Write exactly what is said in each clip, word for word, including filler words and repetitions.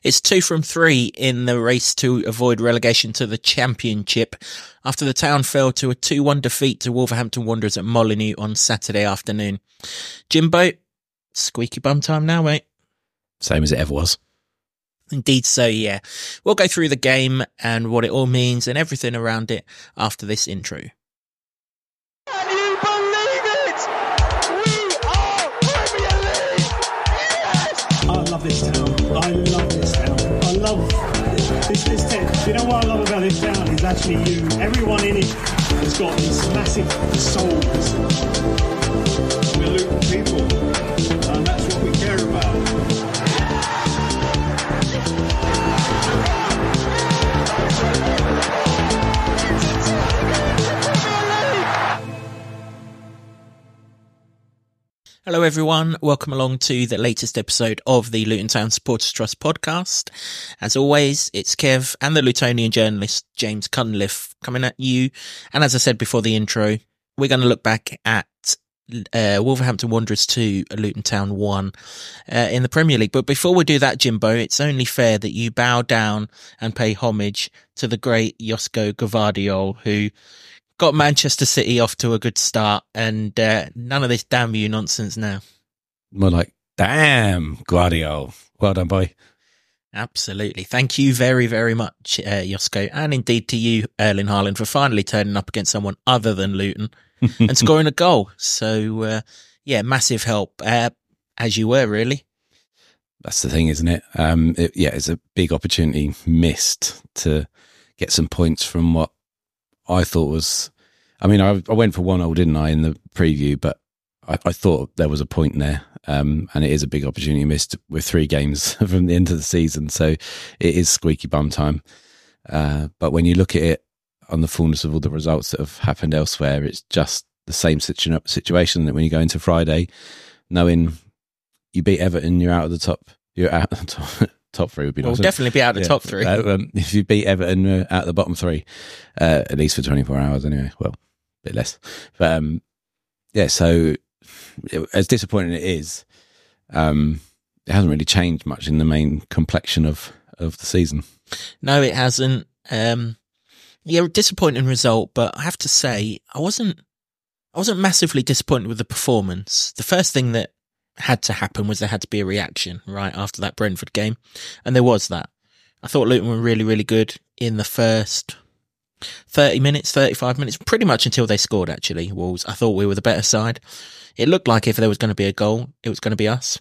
It's two from three in the race to avoid relegation to the Championship after the Town fell to a two one defeat to Wolverhampton Wanderers at Molineux on Saturday afternoon. Jimbo, squeaky bum time now, mate. Same as it ever was. Indeed so, yeah. We'll go through the game and what it all means and everything around it after this intro. Can you believe it? We are Premier League! Yes! I love this town. I love this town. I love this, this town. You know what I love about this town is actually you. Everyone in it has got these massive souls. We're Luton people, and that's what we care about. Hello everyone, welcome along to the latest episode of the Luton Town Supporters Trust podcast. As always, it's Kev and the Lutonian journalist James Cunliffe coming at you. And as I said before the intro, we're going to look back at uh, Wolverhampton Wanderers two, Luton Town one uh, in the Premier League. But before we do that, Jimbo, it's only fair that you bow down and pay homage to the great Josko Gvardiol, who got Manchester City off to a good start, and uh, none of this damn you nonsense now. More like, damn, Guardiola. Well done, boy. Absolutely. Thank you very, very much, uh, Josko, and indeed to you, Erling Haaland, for finally turning up against someone other than Luton and scoring a goal. So, uh, yeah, massive help, uh, as you were, really. That's the thing, isn't it? Um, it? Yeah, it's a big opportunity missed to get some points from what I thought was, I mean, I, I went for one all, didn't I, in the preview, but I, I thought there was a point there, um, and it is a big opportunity missed with three games from the end of the season, so it is squeaky bum time. Uh, but when you look at it on the fullness of all the results that have happened elsewhere, it's just the same situ- situation that when you go into Friday, knowing you beat Everton, you're out of the top, you're out of the top. Top three would be nice. We'll definitely be out of the yeah. top three. Uh, um, if you beat Everton, uh, out of the bottom three, uh, at least for twenty-four hours anyway. Well, a bit less. But um, yeah, so it, as disappointing it is, um, it hasn't really changed much in the main complexion of, of the season. No, it hasn't. Um, yeah, disappointing result, but I have to say, I wasn't, I wasn't massively disappointed with the performance. The first thing that had to happen was there had to be a reaction right after that Brentford game, and there was that. I thought Luton were really, really good in the first thirty minutes, thirty-five minutes, pretty much until they scored, actually, Wolves. I thought we were the better side. It looked like if there was going to be a goal, it was going to be us.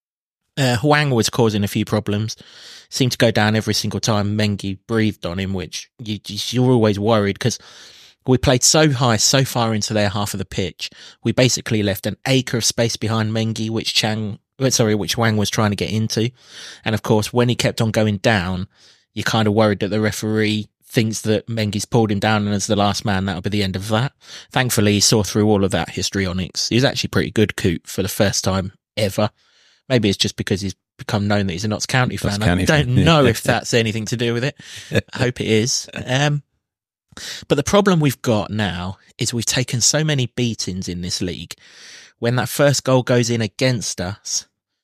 Uh, Hwang was causing a few problems, seemed to go down every single time Mengi breathed on him, which you, you're always worried because we played so high, so far into their half of the pitch. We basically left an acre of space behind Mengi, which Chang, sorry, which Hwang was trying to get into. And of course, when he kept on going down, you're kind of worried that the referee thinks that Mengi's pulled him down, and as the last man, that'll be the end of that. Thankfully, he saw through all of that histrionics. He was actually pretty good, Coot, for the first time ever. Maybe it's just because he's become known that he's a Notts County fan. Notts County I don't fan. know if that's anything to do with it. I hope it is. Um, But the problem we've got now is we've taken so many beatings in this league. When that first goal goes in against us,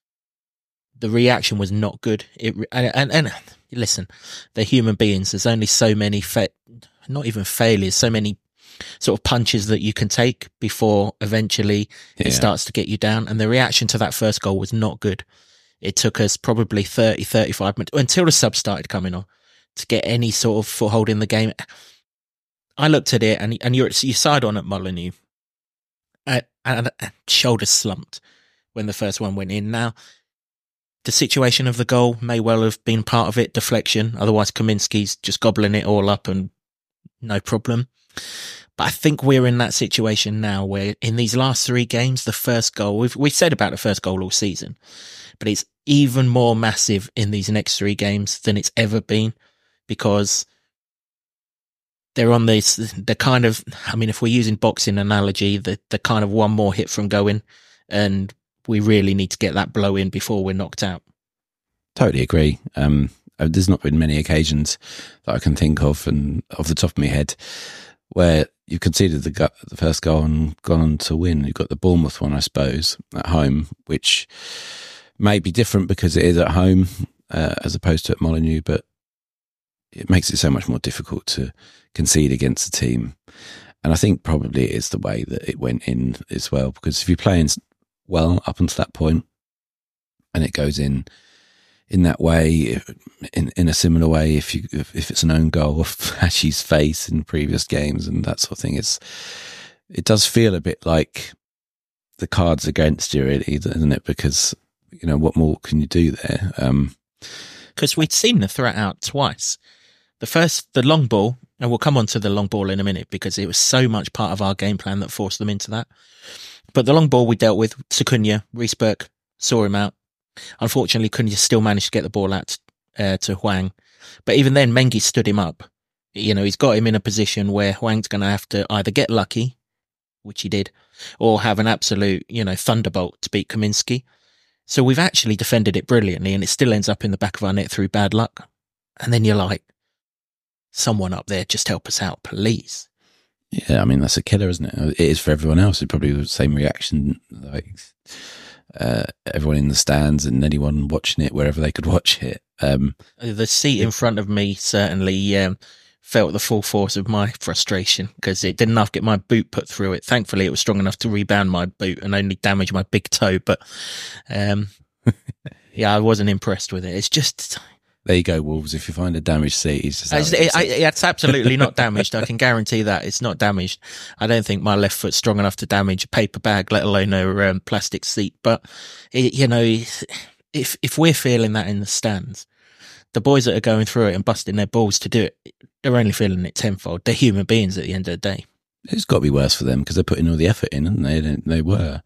the reaction was not good. It and and, and listen, they're human beings. There's only so many, fa- not even failures, so many sort of punches that you can take before eventually Yeah. it starts to get you down. And the reaction to that first goal was not good. It took us probably thirty, thirty-five minutes until the subs started coming on to get any sort of foothold in the game. I looked at it, and and you're you side on at Molineux, uh, and, and shoulders slumped when the first one went in. Now, the situation of the goal may well have been part of it, deflection. Otherwise, Kaminski's just gobbling it all up, and no problem. But I think we're in that situation now where in these last three games, the first goal we've we've said about the first goal all season, but it's even more massive in these next three games than it's ever been because they're on this, the kind of, I mean, if we're using boxing analogy, the, the kind of one more hit from going, and we really need to get that blow in before we're knocked out. Totally agree. Um, there's not been many occasions that I can think of, and off the top of my head, where you conceded the, gu- the first goal and gone on to win. You've got the Bournemouth one, I suppose, at home, which may be different because it is at home. uh, as opposed to at Molineux, but it makes it so much more difficult to concede against the team. And I think probably it is the way that it went in as well, because if you're playing well up until that point and it goes in in that way, in in a similar way, if you if, if it's an own goal of Ashy's face in previous games and that sort of thing, it's it does feel a bit like the cards against you, really, doesn't it? Because, you know, what more can you do there? Um, because we'd seen the threat out twice. The first, the long ball, and we'll come on to the long ball in a minute because it was so much part of our game plan that forced them into that. But the long ball we dealt with, Cunha, Reece Burke saw him out. Unfortunately, Cunha still managed to get the ball out uh, to Hwang. But even then, Mengi stood him up. You know, he's got him in a position where Hwang's going to have to either get lucky, which he did, or have an absolute, you know, thunderbolt to beat Kaminski. So we've actually defended it brilliantly, and it still ends up in the back of our net through bad luck. And then you're like, someone up there, just help us out, please. Yeah, I mean, that's a killer, isn't it? It is for everyone else. It's probably the same reaction, like uh, everyone in the stands and anyone watching it wherever they could watch it. Um, the seat in front of me certainly um, felt the full force of my frustration because it didn't enough get my boot put through it. Thankfully, it was strong enough to rebound my boot and only damage my big toe. But um, yeah, I wasn't impressed with it. It's just... There you go, Wolves. If you find a damaged seat, it's just it's, it, I, it's absolutely not damaged. I can guarantee that it's not damaged. I don't think my left foot's strong enough to damage a paper bag, let alone a um, plastic seat. But it, you know, if if we're feeling that in the stands, the boys that are going through it and busting their balls to do it, they're only feeling it tenfold. They're human beings at the end of the day. It's got to be worse for them because they're putting all the effort in, haven't they? They, they were,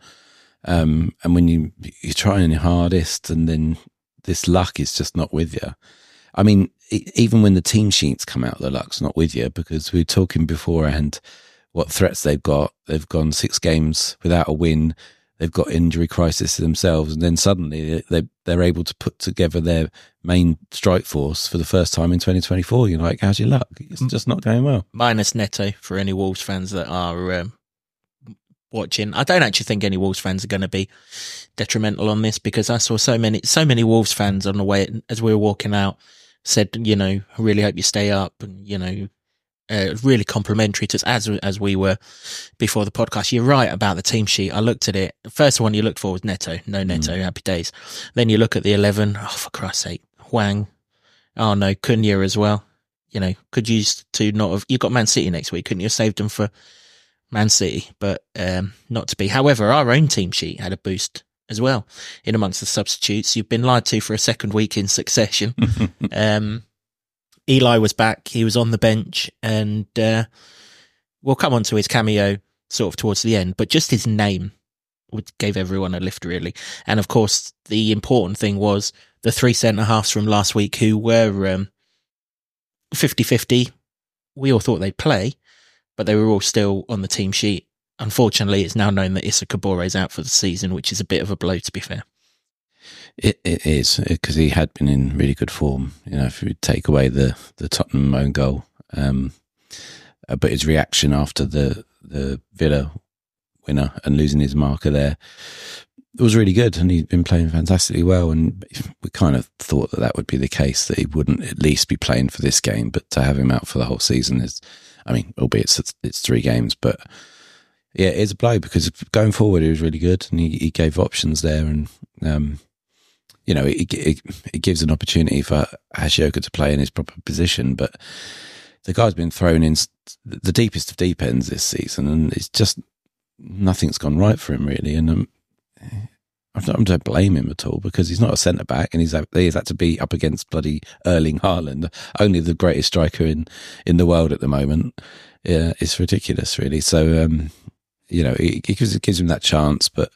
um, and when you you're trying your hardest, and then this luck is just not with you. I mean, even when the team sheets come out, the luck's not with you because we were talking beforehand what threats they've got. They've gone six games without a win. They've got injury crisis themselves. And then suddenly they, they're able to put together their main strike force for the first time in twenty twenty-four. You're like, how's your luck? It's just not going well. Minus Neto for any Wolves fans that are um, watching. I don't actually think any Wolves fans are going to be detrimental on this because I saw so many, so many Wolves fans on the way as we were walking out said, you know, I really hope you stay up, and you know, uh, really complimentary to us as as we were before the podcast. You're right about the team sheet. I looked at it. The first one you looked for was Neto. No Neto. Mm. Happy days. Then you look at the eleven. Oh, for Christ's sake, Hwang. Oh no, Cunha as well. You know, could use to not have. You've got Man City next week. Couldn't you have saved them for Man City? But um, not to be. However, our own team sheet had a boost as well in amongst the substitutes. You've been lied to for a second week in succession. um, Eli was back. He was on the bench, and uh, we'll come on to his cameo sort of towards the end, but just his name gave everyone a lift, really. And of course, the important thing was the three centre-halves from last week who were um, fifty-fifty. We all thought they'd play, but they were all still on the team sheet. Unfortunately, it's now known that Issa Kabore is out for the season, which is a bit of a blow, to be fair. It, it is, because he had been in really good form, you know, if you take away the, the Tottenham own goal. Um, but his reaction after the, the Villa winner and losing his marker there, it was really good, and he'd been playing fantastically well, and we kind of thought that that would be the case, that he wouldn't at least be playing for this game, but to have him out for the whole season is, I mean, albeit it's, it's three games, but yeah, it's a blow because going forward he was really good, and he, he gave options there, and um, you know, it, it, it gives an opportunity for Hashioka to play in his proper position. But the guy's been thrown in the deepest of deep ends this season, and it's just nothing's gone right for him, really. And um, I don't, I don't blame him at all, because he's not a centre back, and he's he's had to be up against bloody Erling Haaland, only the greatest striker in, in the world at the moment. Yeah, it's ridiculous, really. So. Um, You know, it gives, it gives him that chance, but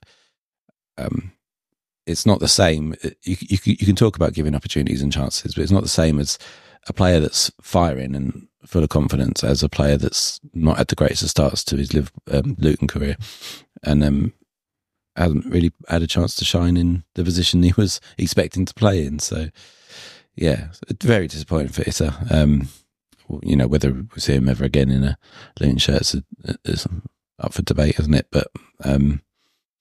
um, it's not the same. You, you, you can talk about giving opportunities and chances, but it's not the same as a player that's firing and full of confidence as a player that's not had the greatest of starts to his um, Luton career, and um, hasn't really had a chance to shine in the position he was expecting to play in. So, yeah, very disappointing for Issa. Um, you know, whether we see him ever again in a Luton shirt is, is up for debate, isn't it? But um,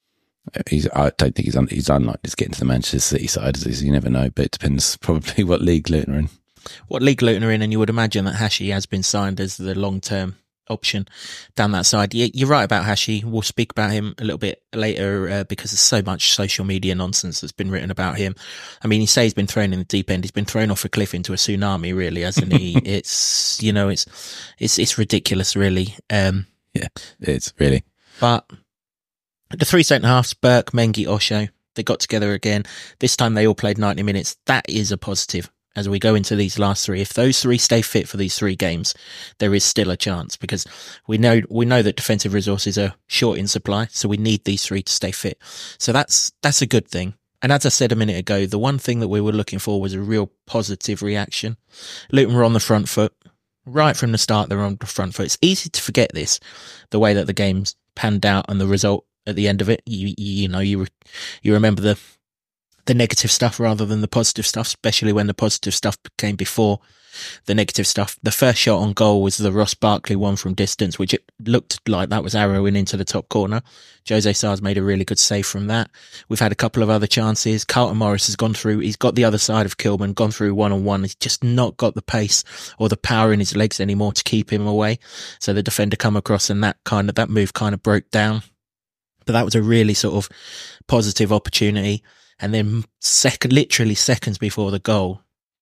He's, I don't think he's un, he's unlikely to get into the Manchester City side. You never know, but it depends probably what league Luton are in. What league Luton are in, and you would imagine that Hashi has been signed as the long-term option down that side. You're right about Hashi. We'll speak about him a little bit later uh, because there's so much social media nonsense that's been written about him. I mean, he says he's been thrown in the deep end. He's been thrown off a cliff into a tsunami, really, hasn't he? It's, you know, it's it's it's ridiculous, really. Um, yeah, it's really. But the three centre-halves, Burke, Mengi, Osho, they got together again. This time they all played ninety minutes. That is a positive. As we go into these last three, if those three stay fit for these three games, there is still a chance because we know we know that defensive resources are short in supply, so we need these three to stay fit. So that's that's a good thing. And as I said a minute ago, the one thing that we were looking for was a real positive reaction. Luton were on the front foot right from the start. They're on the front foot. It's easy to forget this, the way that the game's panned out and the result at the end of it. You you know you you remember the. the negative stuff rather than the positive stuff, especially when the positive stuff came before the negative stuff. The first shot on goal was the Ross Barkley one from distance, which it looked like that was arrowing into the top corner. Jose Sarr's made a really good save from that. We've had a couple of other chances. Carlton Morris has gone through, he's got the other side of Kilman, gone through one on one. He's just not got the pace or the power in his legs anymore to keep him away. So the defender come across and that kind of, that move kind of broke down. But that was a really sort of positive opportunity. And then second, literally seconds before the goal,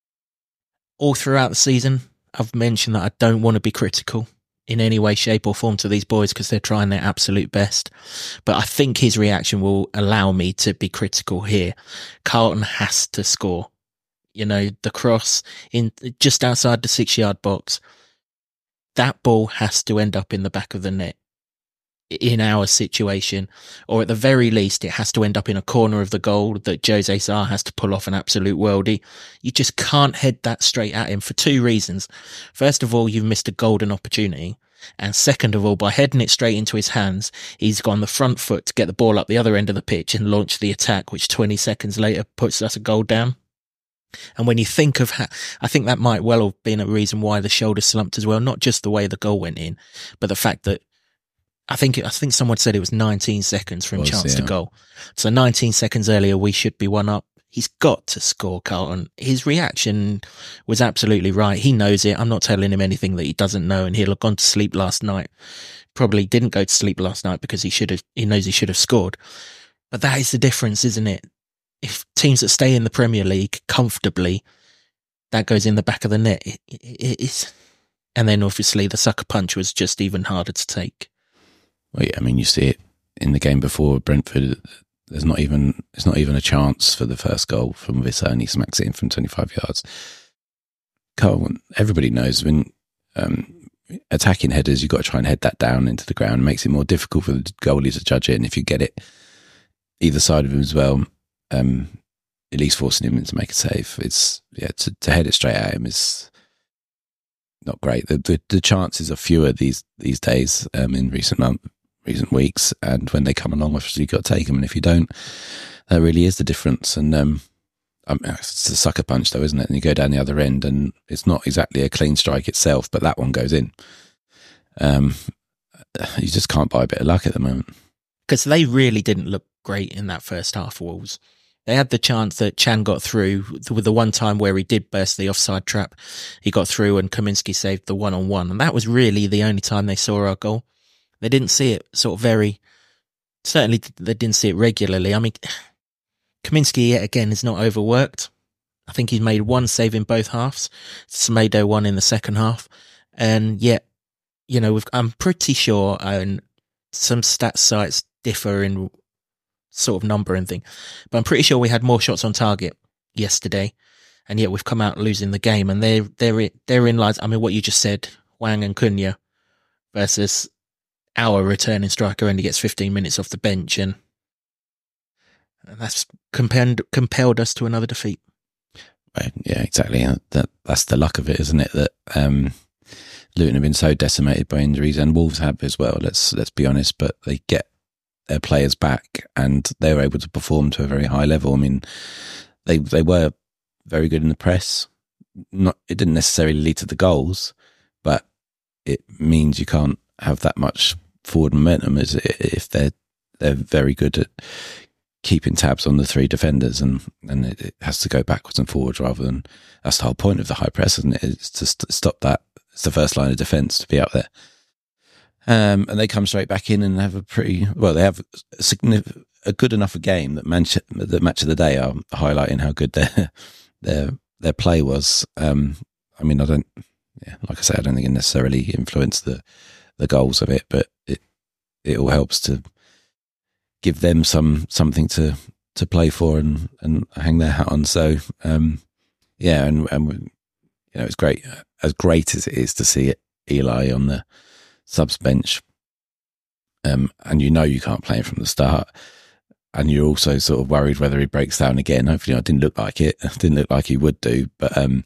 all throughout the season, I've mentioned that I don't want to be critical in any way, shape or form to these boys because they're trying their absolute best. But I think his reaction will allow me to be critical here. Carlton has to score. You know, the cross in just outside the six yard box, that ball has to end up in the back of the net. In our situation, or at the very least, it has to end up in a corner of the goal that Jose Sarr has to pull off an absolute worldie. You just can't head that straight at him for two reasons. First of all, you've missed a golden opportunity. And second of all, by heading it straight into his hands, he's gone the front foot to get the ball up the other end of the pitch and launch the attack, which twenty seconds later puts us a goal down. And when you think of how, I think that might well have been a reason why the shoulder slumped as well. Not just the way the goal went in, but the fact that I think I think someone said it was nineteen seconds from was, chance yeah. to goal. So nineteen seconds earlier, we should be one up. He's got to score, Carlton. His reaction was absolutely right. He knows it. I'm not telling him anything that he doesn't know, and he'll have gone to sleep last night. Probably didn't go to sleep last night because he should have. He knows he should have scored. But that is the difference, isn't it? If teams that stay in the Premier League comfortably, that goes in the back of the net. It, it, it is, and then obviously the sucker punch was just even harder to take. Well, yeah, I mean, you see it in the game before Brentford. There's not even it's not even a chance for the first goal from Wissa, and he smacks it in from twenty-five yards. Carl, everybody knows when um, attacking headers, you've got to try and head that down into the ground. It makes it more difficult for the goalie to judge it, and if you get it either side of him as well, um, at least forcing him to make a save. It's yeah, to, to head it straight at him is not great. The the, the chances are fewer these these days um, in recent months. recent weeks, and when they come along, obviously you've got to take them, and if you don't, that really is the difference. And um, I mean, it's a sucker punch though, isn't it? And you go down the other end and it's not exactly a clean strike itself, but that one goes in. Um, you just can't buy a bit of luck at the moment. Because they really didn't look great in that first half, Wolves. They had the chance that Chan got through with the one time where he did burst the offside trap. He got through and Kaminsky saved the one-on-one, and that was really the only time they saw our goal. They didn't see it sort of very, certainly they didn't see it regularly. I mean, Kaminsky yet again is not overworked. I think he's made one save in both halves. Semedo one in the second half. And yet, you know, we've, I'm pretty sure, and some stats sites differ in sort of number and thing, but I'm pretty sure we had more shots on target yesterday, and yet we've come out losing the game. And they're, they're, they're in lines. I mean, what you just said, Wang and Cunha versus our returning striker only gets fifteen minutes off the bench, and, and that's compelled, compelled us to another defeat. Right, yeah, exactly. That that's the luck of it, isn't it? That um, Luton have been so decimated by injuries, and Wolves have as well. Let's let's be honest, but they get their players back, and they were able to perform to a very high level. I mean, they they were very good in the press. Not it didn't necessarily lead to the goals, but it means you can't have that much forward momentum as if they're they're very good at keeping tabs on the three defenders, and, and it, it has to go backwards and forwards rather than, that's the whole point of the high press, isn't it? It's to st- stop that. It's the first line of defence to be out there. Um, and they come straight back in and have a pretty, well, they have a, significant, a good enough a game that Manch- the match of the day are highlighting how good their their their play was. Um, I mean, I don't, yeah, like I say, I don't think it necessarily influenced the, the goals of it, but it it all helps to give them some something to, to play for and, and hang their hat on. So um, yeah, and and you know, it's great, as great as it is to see it, Eli on the subs bench, um, and you know you can't play him from the start, and you're also sort of worried whether he breaks down again. Hopefully, it didn't look like it. It didn't look like he would do, but um,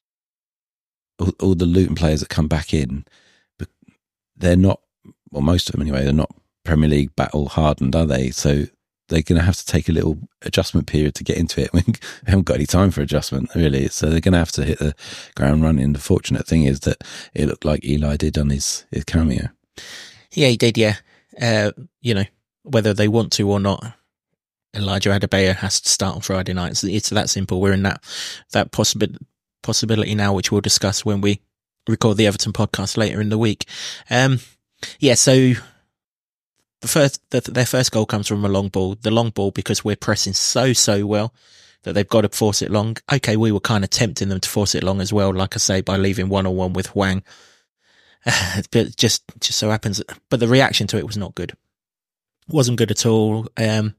all, all the Luton players that come back in, they're not, well, most of them anyway, they're not Premier League battle hardened, are they? So they're going to have to take a little adjustment period to get into it. We haven't got any time for adjustment, really. So they're going to have to hit the ground running. The fortunate thing is that it looked like Eli did on his, his cameo. Yeah, he did, yeah. Uh, you know, whether they want to or not, Elijah Adebayo has to start on Friday night. It's, it's that simple. We're in that that possibi- possibility now, which we'll discuss when we record the Everton podcast later in the week. Um, yeah, so the first the, their first goal comes from a long ball. The long ball, because we're pressing so, so well that they've got to force it long. Okay, we were kind of tempting them to force it long as well, like I say, by leaving one-on-one with Hwang. But just just so happens, but the reaction to it was not good. Wasn't good at all. Um,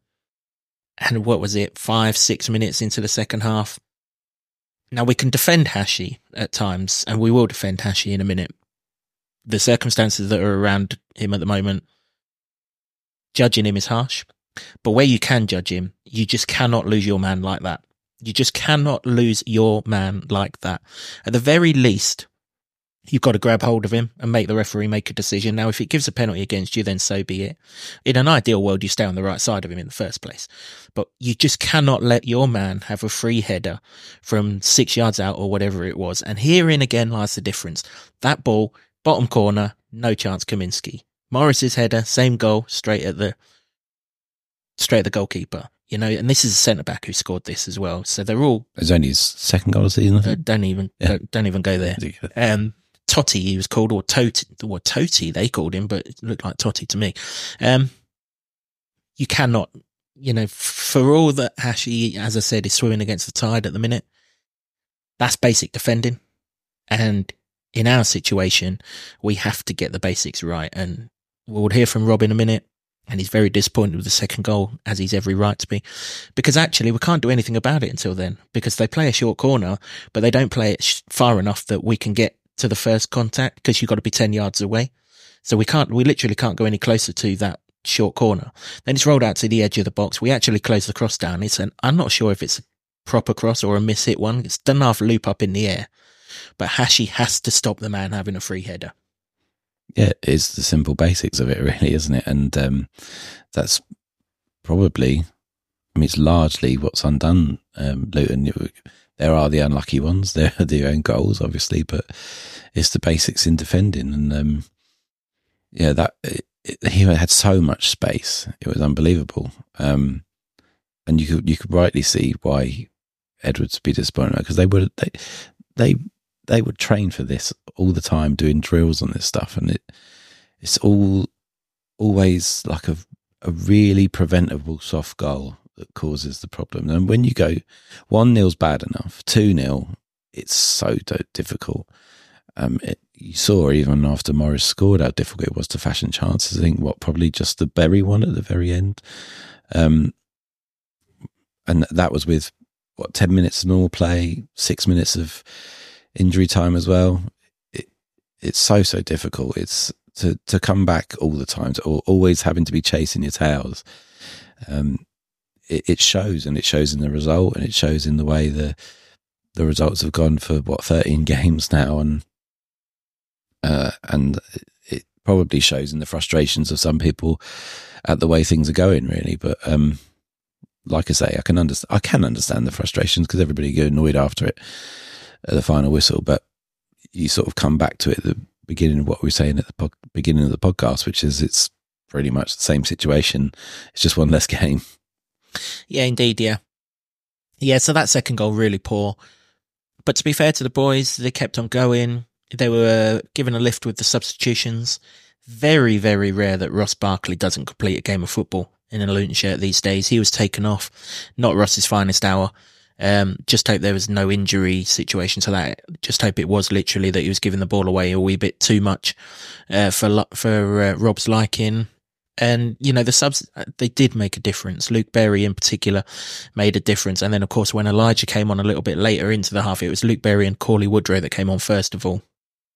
and what was it? Five, six minutes into the second half. Now we can defend Hashi at times, and we will defend Hashi in a minute. The circumstances that are around him at the moment, judging him is harsh. But where you can judge him, you just cannot lose your man like that. You just cannot lose your man like that. At the very least, you've got to grab hold of him and make the referee make a decision. Now, if it gives a penalty against you, then so be it. In an ideal world, you stay on the right side of him in the first place. But you just cannot let your man have a free header from six yards out or whatever it was. And herein again lies the difference. That ball, bottom corner, no chance Kaminski. Morris's header, same goal, straight at the straight at the goalkeeper. You know, and this is a centre-back who scored this as well. So they're all... It's only his second goal of the season, I think. Uh, don't even, yeah. don't, don't even go there. Um, Totti, he was called, or Toti, or Toti, they called him, but it looked like Totti to me. Um, you cannot, you know, for all that Hashi, as I said, is swimming against the tide at the minute, that's basic defending. And in our situation, we have to get the basics right. And we'll hear from Rob in a minute, and he's very disappointed with the second goal, as he's every right to be, because actually we can't do anything about it until then, because they play a short corner, but they don't play it sh- far enough that we can get to the first contact, because you've got to be ten yards away. So we can't, we literally can't go any closer to that short corner. Then it's rolled out to the edge of the box. We actually close the cross down. It's an, I'm not sure if it's a proper cross or a miss-hit one. It's done half loop up in the air, but Hashi has to stop the man having a free header. Yeah, it's the simple basics of it, really, isn't it? And um, that's probably, I mean, it's largely what's undone um, Luton. There are the unlucky ones. There are their own goals, obviously, but it's the basics in defending. And um, yeah, that it, it, he had so much space; it was unbelievable. Um, and you could you could rightly see why Edwards would be disappointed, because they would they they they would train for this all the time, doing drills on this stuff, and it it's all always like a a really preventable soft goal that causes the problem. And when you go one nil's bad enough, two nil, it's so difficult. Um, it, you saw even after Morris scored how difficult it was to fashion chances. I think what probably just the Berry one at the very end, um, and that was with what ten minutes of normal play, six minutes of injury time as well. It, it's so so difficult. It's to to come back all the time, to always having to be chasing your tails. Um, it, it shows, and it shows in the result, and it shows in the way the the results have gone for what thirteen games now, and uh, and it probably shows in the frustrations of some people at the way things are going, really. But um, like I say, I can understand. I can understand the frustrations, because everybody get annoyed after it at the final whistle. But you sort of come back to it at the beginning of what we were saying at the po- beginning of the podcast, which is it's pretty much the same situation. It's just one less game. Yeah, indeed, yeah. Yeah, so that second goal, really poor. But to be fair to the boys, they kept on going. They were given a lift with the substitutions. Very, very rare that Ross Barkley doesn't complete a game of football in a Luton shirt these days. He was taken off. Not Ross's finest hour. Um, just hope there was no injury situation to that. Just hope it was literally that he was giving the ball away a wee bit too much uh, for for uh, Rob's liking. And, you know, the subs, they did make a difference. Luke Berry in particular made a difference. And then, of course, when Elijah came on a little bit later into the half, it was Luke Berry and Cauley Woodrow that came on first of all.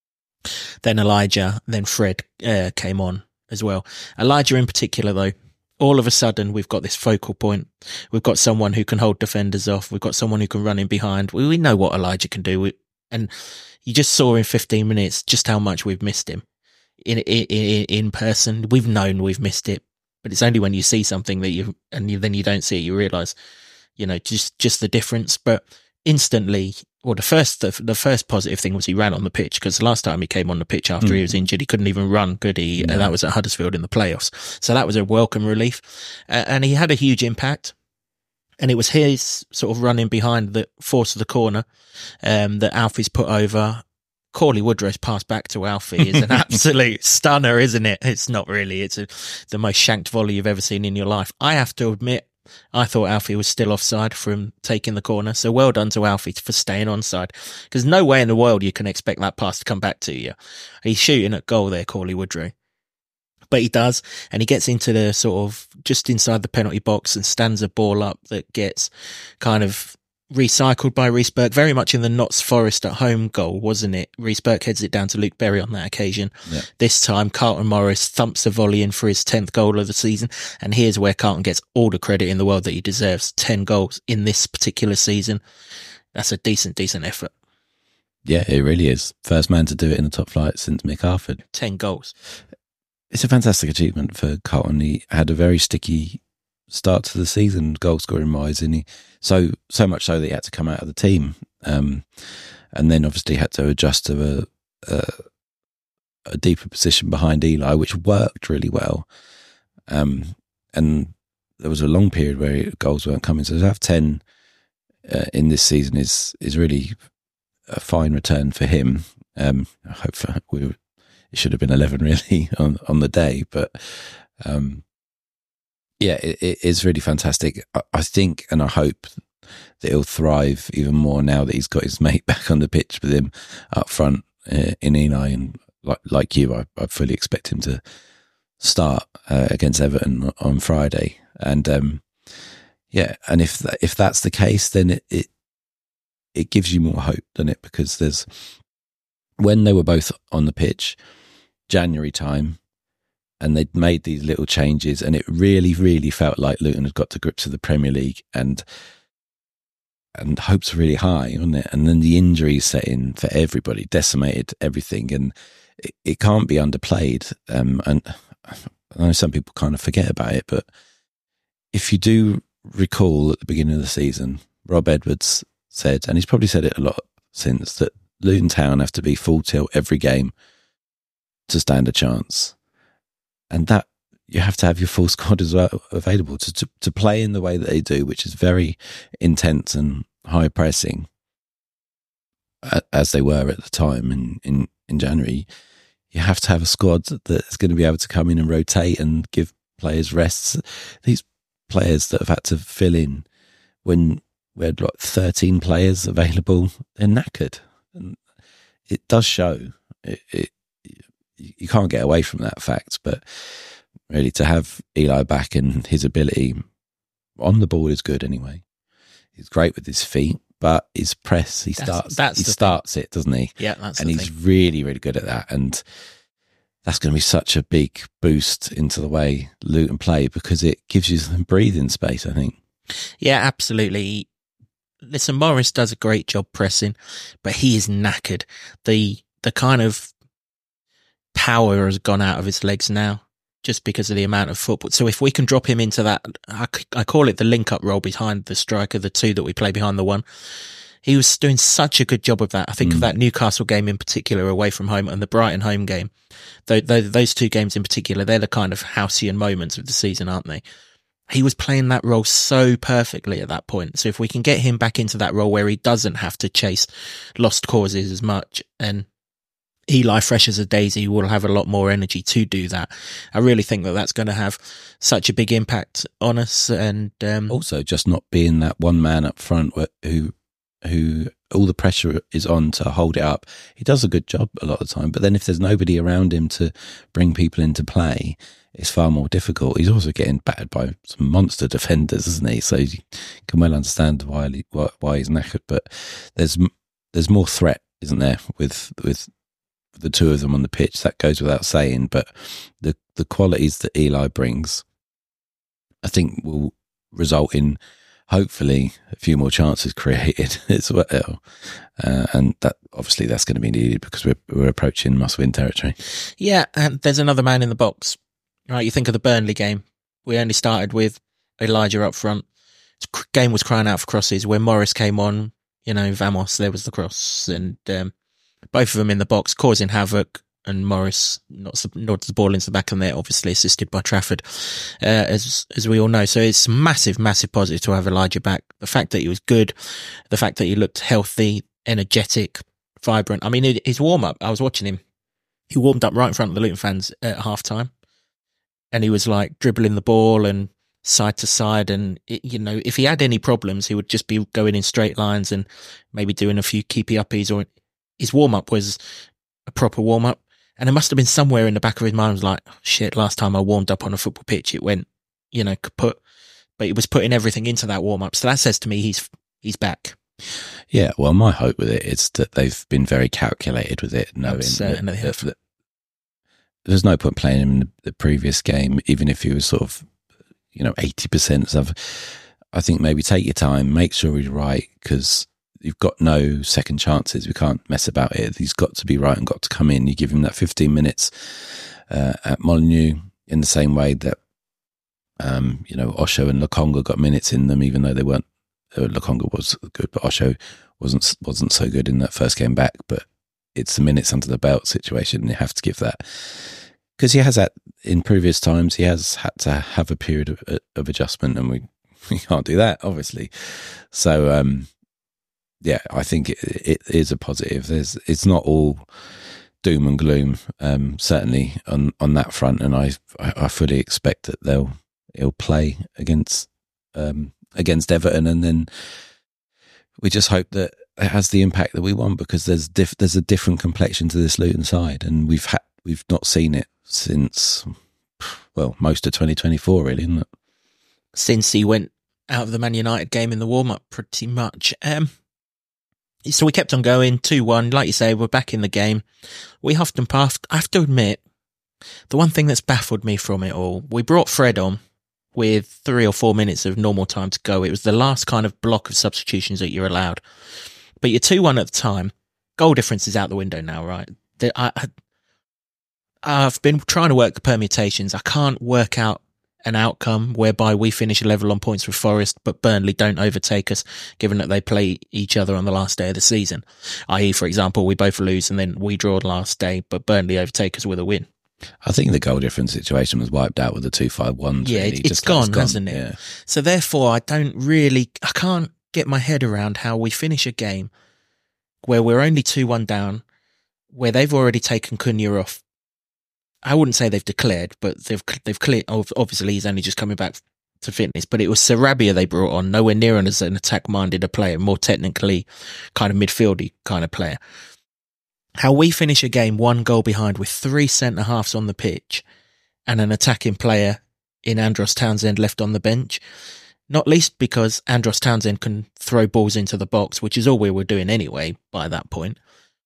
Then Elijah, then Fred uh, came on as well. Elijah in particular, though, all of a sudden we've got this focal point. We've got someone who can hold defenders off. We've got someone who can run in behind. We, we know what Elijah can do. We, and you just saw in fifteen minutes just how much we've missed him. In, in in person, we've known we've missed it, but it's only when you see something that you and you, then you don't see it, you realise, you know, just just the difference. But instantly, well, the first the, the first positive thing was he ran on the pitch, because the last time he came on the pitch after mm. he was injured, he couldn't even run, could he? No. And that was at Huddersfield in the playoffs, so that was a welcome relief, uh, and he had a huge impact. And it was his sort of running behind that forced the corner um, that Alfie's put over. Cauley Woodrow's pass back to Alfie is an absolute stunner, isn't it? It's not really. It's a, the most shanked volley you've ever seen in your life. I have to admit, I thought Alfie was still offside from taking the corner. So well done to Alfie for staying onside, because no way in the world you can expect that pass to come back to you. He's shooting at goal there, Cauley Woodrow. But he does, and he gets into the sort of just inside the penalty box and stands a ball up that gets kind of recycled by Reece Burke, very much in the Notts Forest at home goal, wasn't it? Reece Burke heads it down to Luke Berry on that occasion. Yeah. This time, Carlton Morris thumps a volley in for his tenth goal of the season, and here's where Carlton gets all the credit in the world that he deserves. ten goals in this particular season. That's a decent, decent effort. Yeah, it really is. First man to do it in the top flight since Mick Harford. ten goals. It's a fantastic achievement for Carlton. He had a very sticky start to the season, goal scoring wise, and he so so much so that he had to come out of the team, um, and then obviously had to adjust to a, a a deeper position behind Eli, which worked really well. Um, and there was a long period where goals weren't coming, so to have ten uh, in this season is is really a fine return for him. Um, I hope for, we, it should have been eleven really on on the day, but. Um, Yeah, it, it is really fantastic. I, I think and I hope that he'll thrive even more now that he's got his mate back on the pitch with him up front uh, in Eli. And like like you, I, I fully expect him to start uh, against Everton on Friday. And um, yeah, and if that, if that's the case, then it, it it gives you more hope, doesn't it? Because there's when they were both on the pitch, January time. And they'd made these little changes, and it really, really felt like Luton had got to grips with the Premier League, and and hopes were really high, wasn't it? And then the injuries set in for everybody, decimated everything, and it, it can't be underplayed. Um, and I know some people kind of forget about it, but if you do recall at the beginning of the season, Rob Edwards said, and he's probably said it a lot since, that Luton Town have to be full tilt every game to stand a chance. And that you have to have your full squad as well available to, to to play in the way that they do, which is very intense and high pressing, as they were at the time in, in, in January. You have to have a squad that's going to be able to come in and rotate and give players rests. These players that have had to fill in when we had like thirteen players available, they're knackered. And it does show. It, it You can't get away from that fact, but really to have Eli back and his ability on the ball is good anyway. He's great with his feet, but his press, he that's, starts that's he starts thing. it, doesn't he? Yeah, that's and the he's thing. really, really good at that. And that's going to be such a big boost into the way Luton play, because it gives you some breathing space, I think. Yeah, absolutely. Listen, Morris does a great job pressing, but he is knackered. The the kind of power has gone out of his legs now, just because of the amount of football. So if we can drop him into that, I, I call it the link-up role behind the striker, the two that we play behind the one. He was doing such a good job of that. I think Mm. of that Newcastle game in particular away from home and the Brighton home game. Th- th- those two games in particular, they're the kind of halcyon moments of the season, aren't they? He was playing that role so perfectly at that point. So if we can get him back into that role where he doesn't have to chase lost causes as much, and Eli, fresh as a daisy, will have a lot more energy to do that. I really think that that's going to have such a big impact on us. And um, Also, just not being that one man up front wh- who, who all the pressure is on to hold it up. He does a good job a lot of the time, but then if there's nobody around him to bring people into play, it's far more difficult. He's also getting battered by some monster defenders, isn't he? So you can well understand why he, why, why he's knackered. But there's there's more threat, isn't there, with with the two of them on the pitch? That goes without saying. But the the qualities that Eli brings, I think, will result in hopefully a few more chances created as well. Uh, and that obviously that's going to be needed because we're we're approaching must-win territory. yeah, and there's another man in the box. Right, you think of the Burnley game. We only started with Elijah up front. The game was crying out for crosses. When Morris came on, you know, Vamos, there was the cross. And um, both of them in the box, causing havoc. And Morris nods, nods the ball into the back of the net, obviously assisted by Trafford, uh, as as we all know. So it's massive, massive positive to have Elijah back. The fact that he was good, the fact that he looked healthy, energetic, vibrant. I mean, his warm-up, I was watching him. He warmed up right in front of the Luton fans at half-time. And he was like dribbling the ball and side to side. And, it, you know, if he had any problems, he would just be going in straight lines and maybe doing a few keepy uppies. Or his warm up was a proper warm up. And it must have been somewhere in the back of his mind was like, shit, last time I warmed up on a football pitch, it went, you know, kaput. But he was putting everything into that warm up. So that says to me he's he's back. Yeah, well, my hope with it is that they've been very calculated with it, knowing certain that, they have. that, that there's no point playing him in the, the previous game, even if he was sort of, you know, eighty percent stuff. I think maybe take your time, make sure he's right, because you've got no second chances. We can't mess about it. He's got to be right and got to come in. You give him that fifteen minutes uh, at Molineux in the same way that, um, you know, Osho and Lokonga got minutes in them, even though they weren't. Uh, Lokonga was good, but Osho wasn't wasn't so good in that first game back. But it's the minutes under the belt situation, and you have to give that. Because he has that in previous times, he has had to have a period of, of adjustment, and we, we can't do that, obviously. So, um, yeah, I think it, it is a positive. There's, it's not all doom and gloom, um, certainly on, on that front, and I I fully expect that they'll he'll play against um, against Everton, and then we just hope that it has the impact that we want, because there's diff, there's a different complexion to this Luton side, and we've had we've not seen it since, well, most of twenty twenty-four, really, isn't it? Since he went out of the Man United game in the warm-up, pretty much. Um, so we kept on going, two one. Like you say, we're back in the game. We huffed and puffed. I have to admit, the one thing that's baffled me from it all, we brought Fred on with three or four minutes of normal time to go. It was the last kind of block of substitutions that you're allowed. But you're two one at the time. Goal difference is out the window now, right? The, I, I, I've been trying to work the permutations. I can't work out an outcome whereby we finish a level on points with Forest, but Burnley don't overtake us, given that they play each other on the last day of the season. that is, for example, we both lose and then we draw the last day, but Burnley overtake us with a win. I think the goal difference situation was wiped out with the two five ones. Yeah, really. it's Just gone, like gone, hasn't it? Yeah. So therefore, I don't really, I can't get my head around how we finish a game where we're only two one down, where they've already taken Cunha off. I wouldn't say they've declared, but they've they've cleared. Obviously, he's only just coming back to fitness. But it was Sarabia they brought on, nowhere near as an attack-minded a player, more technically kind of midfieldy kind of player. How we finish a game one goal behind with three centre halves on the pitch and an attacking player in Andros Townsend left on the bench, not least because Andros Townsend can throw balls into the box, which is all we were doing anyway by that point.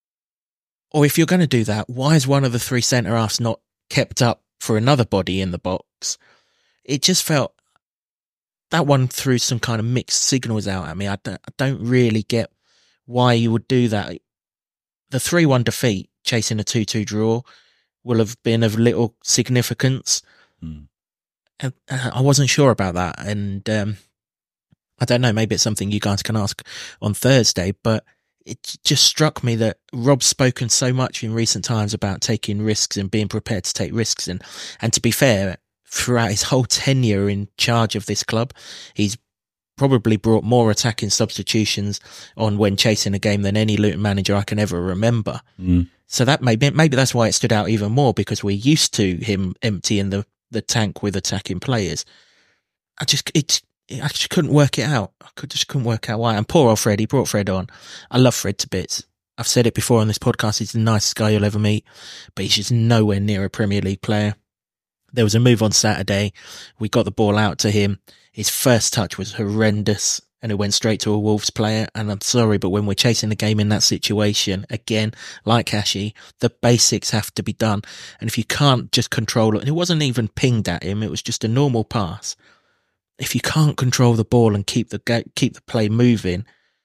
Or if you're going to do that, why is one of the three centre halves not kept up for another body in the box? It just felt that one threw some kind of mixed signals out at me. I don't, I don't really get why you would do that. The three one defeat, chasing a two two draw, will have been of little significance. Mm. And I wasn't sure about that. And um, I don't know, maybe it's something you guys can ask on Thursday, but it just struck me that Rob's spoken so much in recent times about taking risks and being prepared to take risks. And, and to be fair, throughout his whole tenure in charge of this club, he's probably brought more attacking substitutions on when chasing a game than any Luton manager I can ever remember. Mm. So that maybe, maybe that's why it stood out even more, because we're used to him emptying the, the tank with attacking players. I just, it, I just couldn't work it out. I could, just couldn't work out why. And poor old Fred, he brought Fred on. I love Fred to bits. I've said it before on this podcast. He's the nicest guy you'll ever meet, but he's just nowhere near a Premier League player. There was a move on Saturday. We got the ball out to him. His first touch was horrendous and it went straight to a Wolves player. And I'm sorry, but when we're chasing the game in that situation, again, like Hashi, the basics have to be done. And if you can't just control it, and it wasn't even pinged at him, it was just a normal pass. If you can't control the ball and keep the keep the play moving,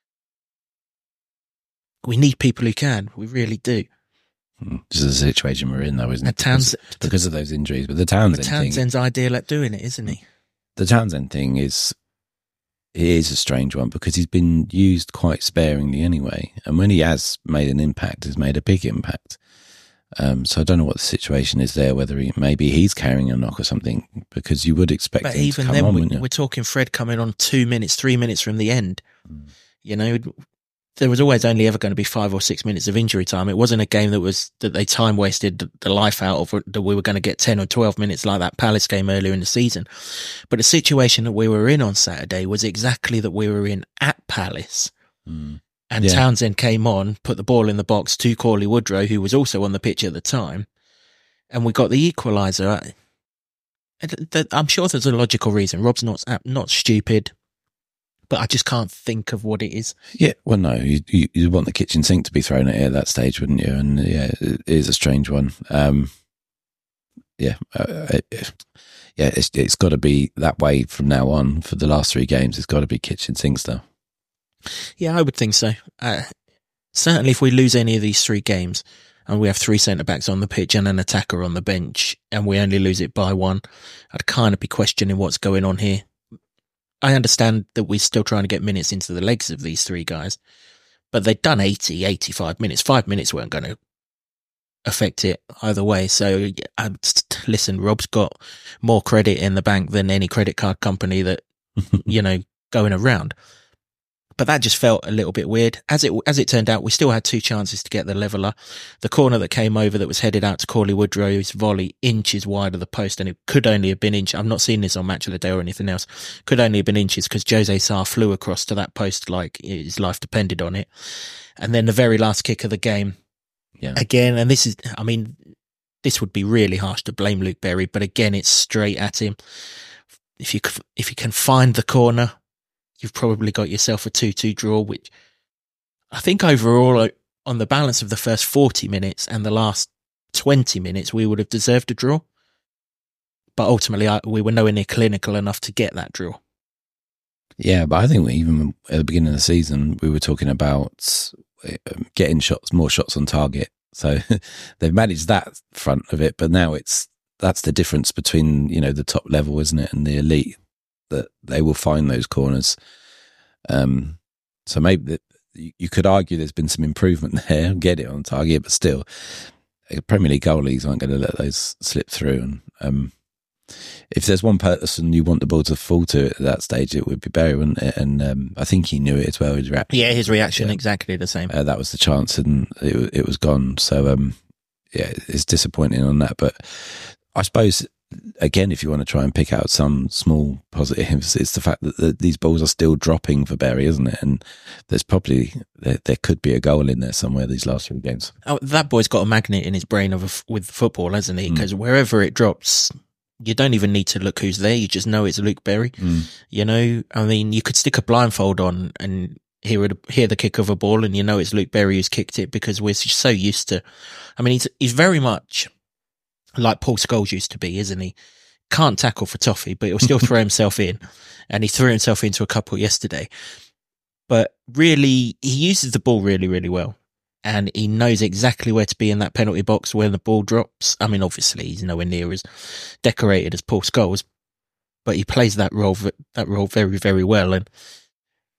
we need people who can. We really do. This is the situation we're in, though, isn't it? Towns- because, because of those injuries. But the Townsend but Townsend's thing, ideal at doing it, isn't he? the Townsend thing is it is a strange one because he's been used quite sparingly anyway, and when he has made an impact, has made a big impact. Um, so I don't know what the situation is there. Whether he, maybe he's carrying a knock or something, because you would expect But him even to come then, on, we, wouldn't you? we're talking Fred coming on two minutes, three minutes from the end. Mm. You know, there was always only ever going to be five or six minutes of injury time. It wasn't a game that was that they time wasted the life out of, that we were going to get ten or twelve minutes like that Palace game earlier in the season. But the situation that we were in on Saturday was exactly that we were in at Palace. Mm. And Yeah. Townsend came on, put the ball in the box to Corley Woodrow, who was also on the pitch at the time, and we got the equaliser. I'm sure there's a logical reason. Rob's not not stupid, but I just can't think of what it is. Yeah, well, no, you, you you want the kitchen sink to be thrown at it at that stage, wouldn't you? And yeah, it is a strange one. Um, yeah, uh, it, yeah, it's it's got to be that way from now on for the last three games. It's got to be kitchen sink stuff. Yeah, I would think so. Uh, certainly, if we lose any of these three games and we have three centre backs on the pitch and an attacker on the bench, and we only lose it by one, I'd kind of be questioning what's going on here. I understand that we're still trying to get minutes into the legs of these three guys, but they'd done eighty, eighty-five minutes. Five minutes weren't going to affect it either way. So, I, listen, Rob's got more credit in the bank than any credit card company that, you know, going around. But that just felt a little bit weird. As it as it turned out, we still had two chances to get the leveller. The corner that came over that was headed out to Corley Woodrow's volley, inches wide of the post, and it could only have been inches. I've not seen this on Match of the Day or anything else. Could only have been inches because Jose Sarr flew across to that post like his life depended on it. And then the very last kick of the game, Yeah, again, and this is, I mean, this would be really harsh to blame Luke Berry, but again, it's straight at him. If you c- if you can find the corner, you've probably got yourself a two two draw, which I think overall, on the balance of the first forty minutes and the last twenty minutes, we would have deserved a draw. But ultimately, I, we were nowhere near clinical enough to get that draw. yeah, but I think we, even at the beginning of the season, we were talking about um, getting shots, more shots on target. So they've managed that front of it, but now it's that's the difference between, you know, the top level, isn't it, and the elite, that they will find those corners. Um, so maybe the, you could argue there's been some improvement there, get it on target, but still, Premier League goalies aren't going to let those slip through. And um, if there's one person you want the ball to fall to at that stage, it would be Berry, wouldn't it? And um, I think he knew it as well. His reaction, Yeah, his reaction yeah. exactly the same. Uh, that was the chance, and it, it was gone. So um, yeah, it's disappointing on that. But I suppose, again, if you want to try and pick out some small positives, it's the fact that the, these balls are still dropping for Berry, isn't it? And there's probably there, there could be a goal in there somewhere these last few games. Oh, that boy's got a magnet in his brain of a f with football, hasn't he? Because mm. wherever it drops, you don't even need to look who's there. You just know it's Luke Berry. Mm. You know, I mean, you could stick a blindfold on and hear it, hear the kick of a ball, and you know it's Luke Berry who's kicked it, because we're so used to. I mean, he's he's very much like Paul Scholes used to be, isn't he? Can't tackle for toffee, but he'll still throw himself in, and he threw himself into a couple yesterday. But really, he uses the ball really, really well, and he knows exactly where to be in that penalty box when the ball drops. I mean, obviously, he's nowhere near as decorated as Paul Scholes, but he plays that role that role very, very well. And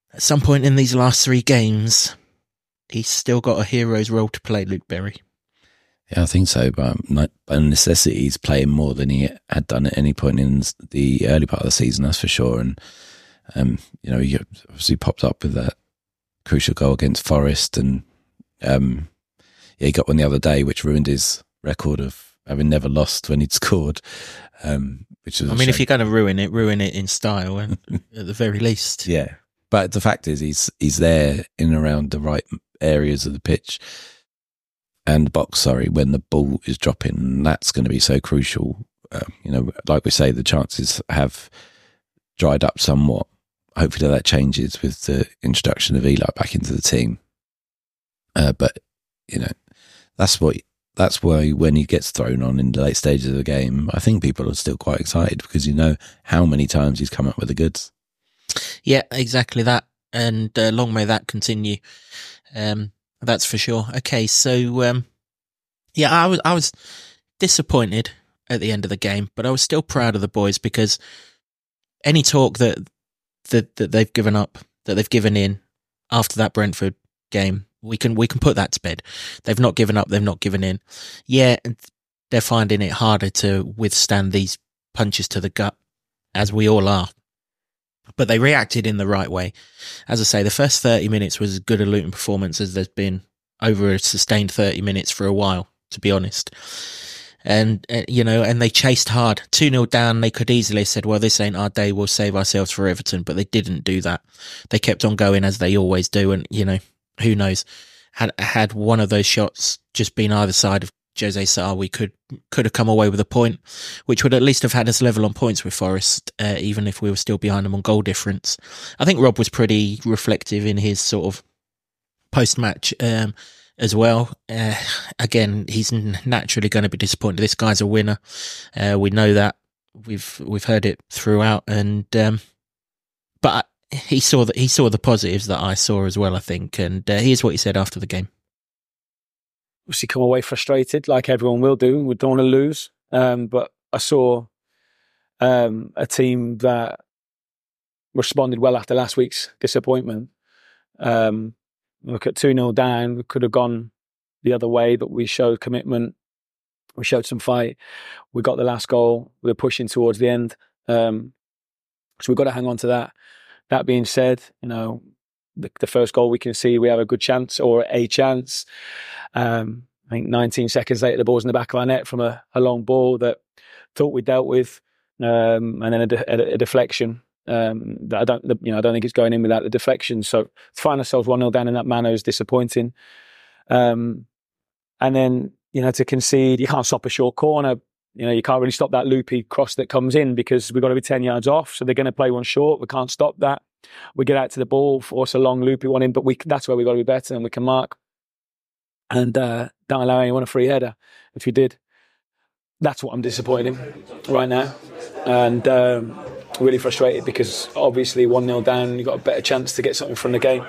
at some point in these last three games, he's still got a hero's role to play, Luke Berry. Yeah, I think so, but not, by necessity, he's playing more than he had done at any point in the early part of the season, that's for sure. And, um, you know, he obviously popped up with that crucial goal against Forest, and um, yeah, he got one the other day, which ruined his record of having never lost when he'd scored. Um, which was I mean, if you're going to ruin it, ruin it in style, and at the very least. Yeah, but the fact is, he's he's there in and around the right areas of the pitch and the box, sorry, when the ball is dropping, and that's going to be so crucial. Um, you know, like we say, the chances have dried up somewhat. Hopefully that changes with the introduction of Eli back into the team. Uh, but, you know, that's what that's why when he gets thrown on in the late stages of the game, I think people are still quite excited because you know how many times he's come up with the goods. Yeah, exactly that. And uh, long may that continue. Um, that's for sure. Okay, so um, yeah, I was I was disappointed at the end of the game, but I was still proud of the boys because any talk that that that they've given up, that they've given in after that Brentford game, we can we can put that to bed. They've not given up. They've not given in. Yeah, they're finding it harder to withstand these punches to the gut, as we all are. But they reacted in the right way. As I say, the first thirty minutes was as good a Luton performance as there's been over a sustained thirty minutes for a while, to be honest. And, uh, you know, and they chased hard. two nil down, they could easily have said, well, this ain't our day, we'll save ourselves for Everton. But they didn't do that. They kept on going as they always do. And, you know, who knows? Had had one of those shots just been either side of Jose Sarr, we could could have come away with a point, which would at least have had us level on points with Forest, uh, even if we were still behind them on goal difference. I think Rob was pretty reflective in his sort of post-match um, as well. Uh, again, he's naturally going to be disappointed. This guy's a winner. Uh, we know that. We've we've heard it throughout, and um, but he saw that he saw the positives that I saw as well, I think. And uh, here's what he said after the game. Obviously come away frustrated, like everyone will do. We don't want to lose. Um, but I saw um, a team that responded well after last week's disappointment. Um, look at two nil down. We could have gone the other way, but we showed commitment. We showed some fight. We got the last goal. We were pushing towards the end. Um, so we've got to hang on to that. That being said, you know, The, the first goal we can see we have a good chance or a chance. Um, I think nineteen seconds later, the ball's in the back of our net from a, a long ball that thought we dealt with, um, and then a, de- a, a deflection um, that I don't, you know, I don't think it's going in without the deflection. So to find ourselves one nil down in that manner is disappointing. Um, and then you know to concede, you can't stop a short corner. You know, you can't really stop that loopy cross that comes in because we've got to be ten yards off. So they're going to play one short. We can't stop that. We get out to the ball, force a long loopy one in, but we that's where we've got to be better and we can mark. And uh, don't allow anyone a free header, which we did. That's what I'm disappointed in right now. And um, really frustrated because obviously one nil down, you've got a better chance to get something from the game.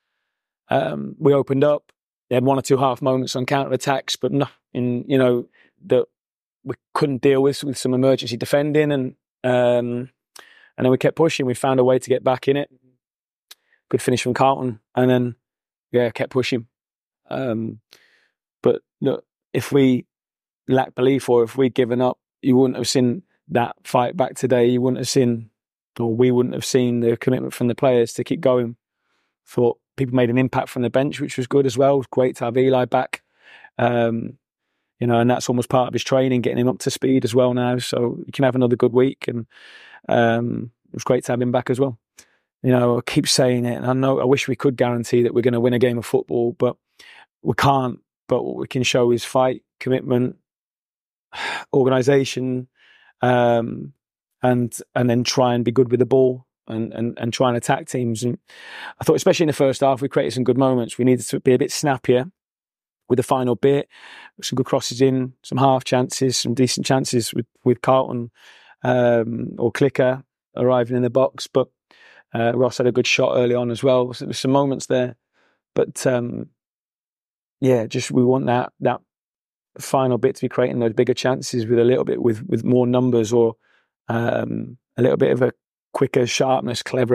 Um, we opened up. They had one or two half moments on counter-attacks, but nothing, you know, that we couldn't deal with with some emergency defending, and um, and then we kept pushing. We found a way to get back in it. Good finish from Carlton, and then yeah, kept pushing. Um, but look, if we lacked belief or if we'd given up, you wouldn't have seen that fight back today. You wouldn't have seen, or we wouldn't have seen the commitment from the players to keep going. Thought people made an impact from the bench, which was good as well. It was great to have Eli back. Um, You know, and that's almost part of his training, getting him up to speed as well now. So he can have another good week. And um, it was great to have him back as well. You know, I keep saying it, and I know I wish we could guarantee that we're going to win a game of football, but we can't. But what we can show is fight, commitment, organisation, um, and and then try and be good with the ball and, and, and try and attack teams. And I thought, especially in the first half, we created some good moments. We needed to be a bit snappier with the final bit, some good crosses in, some half chances, some decent chances with, with Carlton um, or Clicker arriving in the box. But uh, Ross had a good shot early on as well. So there were some moments there. But um, yeah, just we want that that final bit to be creating those bigger chances with a little bit, with, with more numbers or um, a little bit of a quicker sharpness, cleverer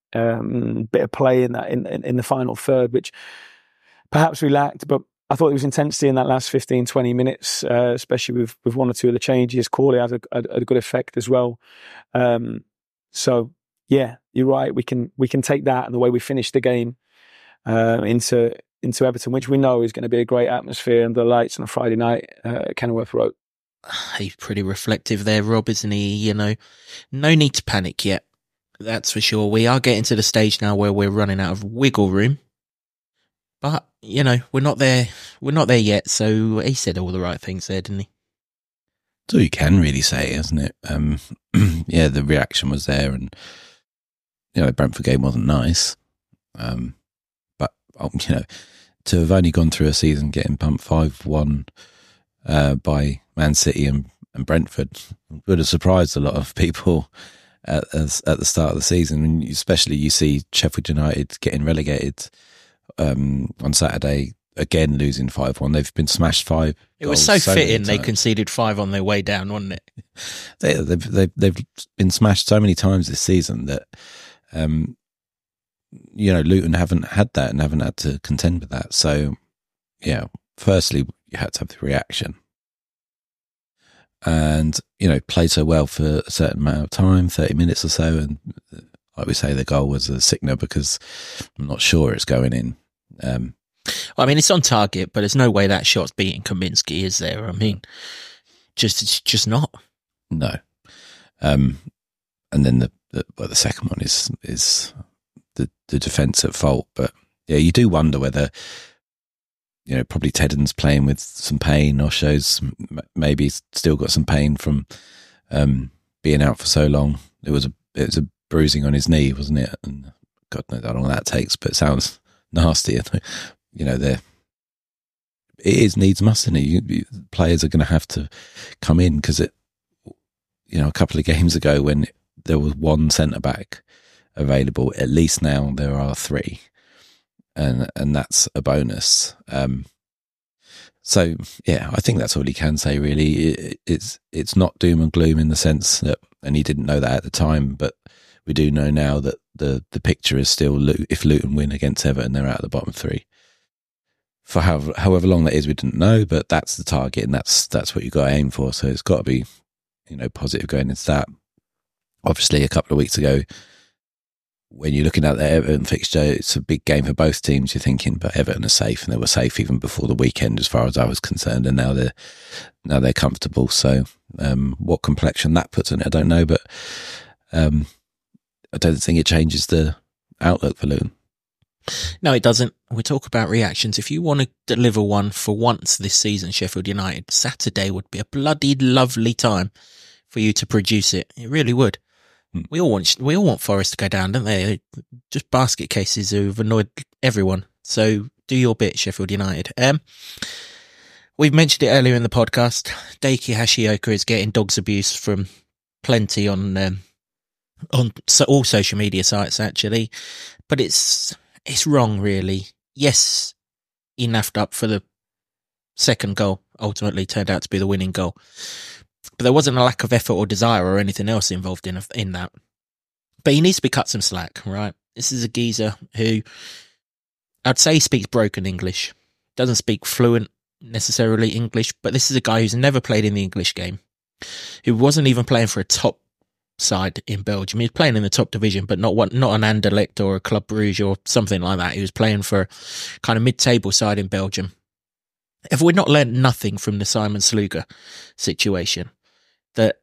um, bit of play in that in, in, in the final third, which perhaps we lacked. But I thought there was intensity in that last fifteen, twenty minutes, uh, especially with, with one or two of the changes. Corley had a, had a good effect as well. Um, so yeah, you're right. We can we can take that and the way we finished the game uh, into into Everton, which we know is going to be a great atmosphere and the lights on a Friday night uh, at Kenilworth Road. He's pretty reflective there, Rob, isn't he? You know, no need to panic yet. That's for sure. We are getting to the stage now where we're running out of wiggle room. But, you know, we're not there. We're not there yet. So he said all the right things there, didn't he? That's all you can really say, isn't it? Um, yeah, the reaction was there, and you know, the Brentford game wasn't nice. Um, but you know, to have only gone through a season getting pumped five one uh, by Man City and, and Brentford would have surprised a lot of people at, at the start of the season. And especially you see Sheffield United getting relegated um, on Saturday, again losing five one. They've been smashed five. It was so, so fitting they conceded five on their way down, wasn't it? They, they've, they've, they've been smashed so many times this season that, um, you know, Luton haven't had that and haven't had to contend with that. So, yeah, firstly, you had to have the reaction. And, you know, played so well for a certain amount of time, thirty minutes or so. And like we say, the goal was a sickener because I'm not sure it's going in. Um, I mean, it's on target, but there's no way that shot's beating Kaminsky, is there? I mean, just it's just not. No. Um, and then the, the well, the second one is is the the defence at fault. But yeah, you do wonder whether, you know, probably Tedden's playing with some pain, or shows maybe he's still got some pain from um, being out for so long. It was a it was a bruising on his knee, wasn't it? And God knows how long that takes, but it sounds nasty. You know, there it is needs must, and you, you, players are going to have to come in because it. You know, a couple of games ago when there was one centre back available, at least now there are three, and and that's a bonus. Um, so yeah, I think that's all he can say. Really, it, it's it's not doom and gloom in the sense that, and he didn't know that at the time, but we do know now that the the picture is still if Luton win against Everton, they're out of the bottom three. For however however long that is, we didn't know, but that's the target, and that's that's what you've got to aim for. So it's got to be, you know, positive going into that. Obviously, a couple of weeks ago, when you're looking at the Everton fixture, it's a big game for both teams. You're thinking, but Everton are safe, and they were safe even before the weekend, as far as I was concerned. And now they're now they're comfortable. So, um, what complexion that puts in it, I don't know, but um, I don't think it changes the outlook for Luton. No, it doesn't. We talk about reactions. If you want to deliver one for once this season, Sheffield United, Saturday would be a bloody lovely time for you to produce it. It really would. Hmm. We all want we all want Forest to go down, don't they? Just basket cases who've annoyed everyone. So do your bit, Sheffield United. Um, we've mentioned it earlier in the podcast. Daiki Hashioka is getting dogs abuse from plenty on um, on so, all social media sites, actually, but it's. It's wrong, really. Yes, he naffed up for the second goal. Ultimately turned out to be the winning goal. But there wasn't a lack of effort or desire or anything else involved in in that. But he needs to be cut some slack, right? This is a geezer who, I'd say he speaks broken English. Doesn't speak fluent, necessarily English. But this is a guy who's never played in the English game. Who wasn't even playing for a top side in Belgium. He was playing in the top division, but not one, not an Anderlecht or a Club Brugge or something like that. He was playing for kind of mid-table side in Belgium. Have we not learned nothing from the Simon Sluga situation? That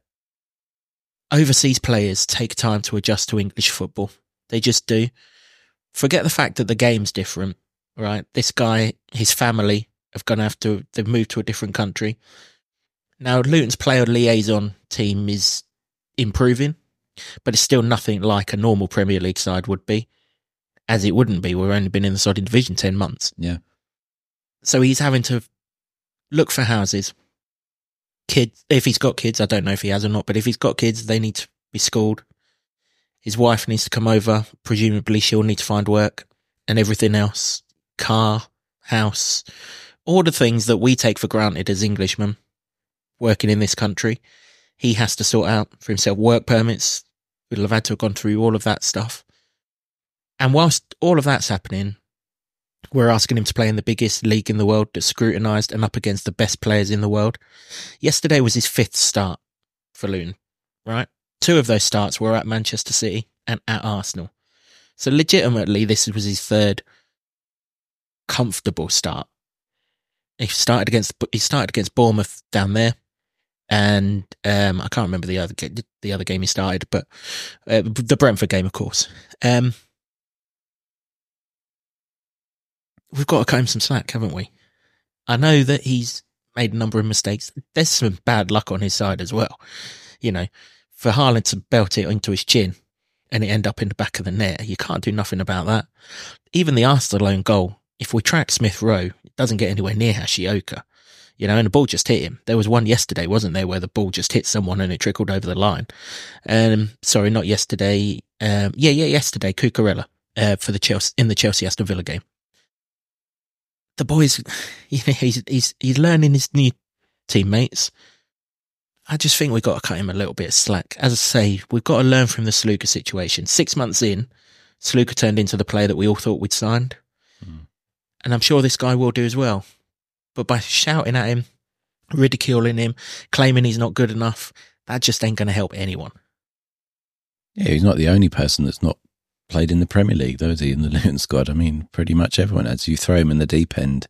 overseas players take time to adjust to English football. They just do. Forget the fact that the game's different, right? This guy, his family have gonna have to, they've moved to a different country. Now, Luton's player liaison team is improving, but it's still nothing like a normal Premier League side would be, as it wouldn't be. We've only been in the Saudi division ten months. Yeah. So he's having to look for houses. Kids, if he's got kids, I don't know if he has or not, but if he's got kids, they need to be schooled. His wife needs to come over. Presumably she'll need to find work and everything else. Car, house, all the things that we take for granted as Englishmen working in this country. He has to sort out for himself. Work permits, we'll have had to have gone through all of that stuff. And whilst all of that's happening, we're asking him to play in the biggest league in the world that's scrutinised and up against the best players in the world. Yesterday was his fifth start for Luton, right? Two of those starts were at Manchester City and at Arsenal. So legitimately, this was his third comfortable start. He started against he started against Bournemouth down there, and um, I can't remember the other the other game he started, but uh, the Brentford game, of course. Um, we've got to cut him some slack, haven't we? I know that he's made a number of mistakes. There's some bad luck on his side as well. You know, for Haaland to belt it into his chin and it end up in the back of the net, you can't do nothing about that. Even the Arsenal own goal, if we track Smith Rowe, it doesn't get anywhere near Hashioka. You know, and the ball just hit him. There was one yesterday, wasn't there, where the ball just hit someone and it trickled over the line. Um, sorry, not yesterday. Um, yeah, yeah, yesterday, Cucurella uh, for the Chelsea in the Chelsea Aston Villa game. The boy's, you know, he's he's he's learning his new teammates. I just think we've got to cut him a little bit of slack. As I say, we've got to learn from the Sluga situation. Six months in, Sluga turned into the player that we all thought we'd signed. Mm. And I'm sure this guy will do as well. But by shouting at him, ridiculing him, claiming he's not good enough, that just ain't going to help anyone. Yeah, he's not the only person that's not played in the Premier League, though, is he, in the Luton squad? I mean, pretty much everyone has. You throw him in the deep end.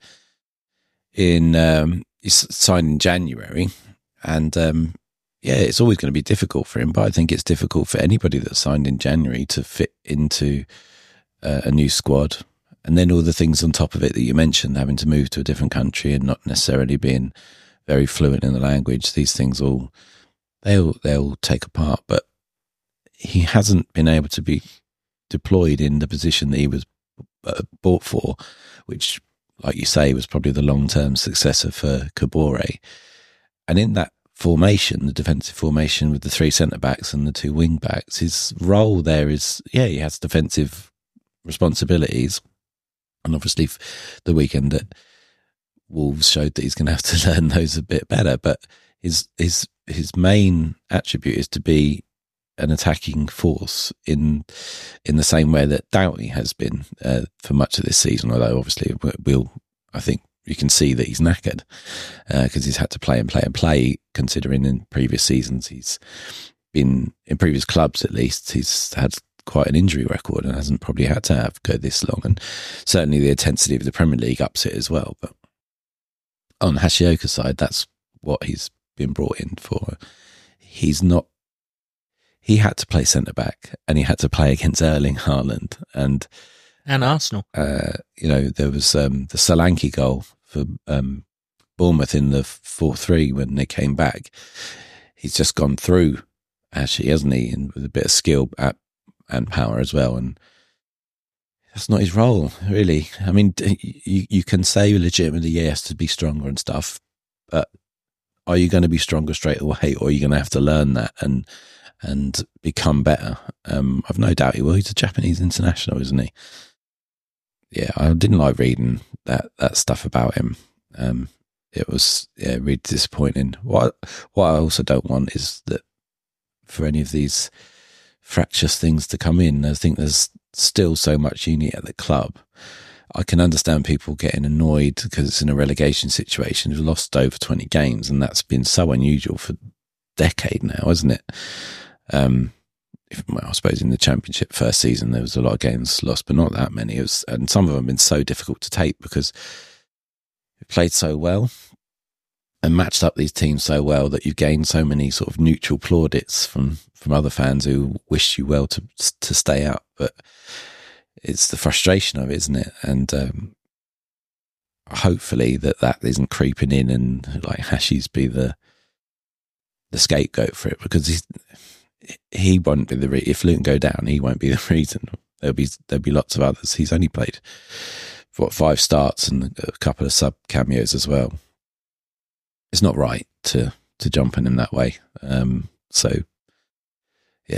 In um, he's signed in January, and um, yeah, it's always going to be difficult for him. But I think it's difficult for anybody that's signed in January to fit into uh, a new squad. And then all the things on top of it that you mentioned, having to move to a different country and not necessarily being very fluent in the language, these things all, they'll, they'll take a part. But he hasn't been able to be deployed in the position that he was bought for, which, like you say, was probably the long-term successor for Kabore. And in that formation, the defensive formation with the three centre-backs and the two wing-backs, his role there is, yeah, he has defensive responsibilities. And obviously the weekend at Wolves showed that he's going to have to learn those a bit better. But his his his main attribute is to be an attacking force in in the same way that Doughty has been uh, for much of this season. Although obviously we'll, I think you can see that he's knackered because uh, he's had to play and play and play. Considering in previous seasons he's been in previous clubs, at least he's had quite an injury record and hasn't probably had to have go this long, and certainly the intensity of the Premier League ups it as well. But on Hashioka's side, that's what he's been brought in for. He's not, he had to play centre-back and he had to play against Erling Haaland and and Arsenal. Uh, you know, there was um, the Solanke goal for um, Bournemouth in the four three when they came back. He's just gone through, actually, hasn't he, and with a bit of skill at and power as well, and that's not his role, really. I mean, you you can say legitimately yes to be stronger and stuff, but are you going to be stronger straight away, or are you going to have to learn that and and become better? Um, I've no doubt he will. He's a Japanese international, isn't he? Yeah, I didn't like reading that that stuff about him. Um, it was yeah, really disappointing. What what I also don't want is that for any of these fractious things to come in. I think there's still so much unity at the club. I can understand people getting annoyed because it's in a relegation situation. We've lost over twenty games, and that's been so unusual for a decade now, isn't it? Um, if, well, I suppose in the Championship first season there was a lot of games lost, but not that many. It was, and some of them have been so difficult to take because we played so well and matched up these teams so well that you've gained so many sort of neutral plaudits from, from other fans who wish you well to to stay up. But it's the frustration of it, isn't it? And um, hopefully that that isn't creeping in and like Hashi's be the the scapegoat for it, because he's, he won't be the re- if Luton go down, he won't be the reason. There'll be there'll be lots of others. He's only played what five starts and a couple of sub cameos as well. It's not right to to jump on him that way. Um, so, yeah,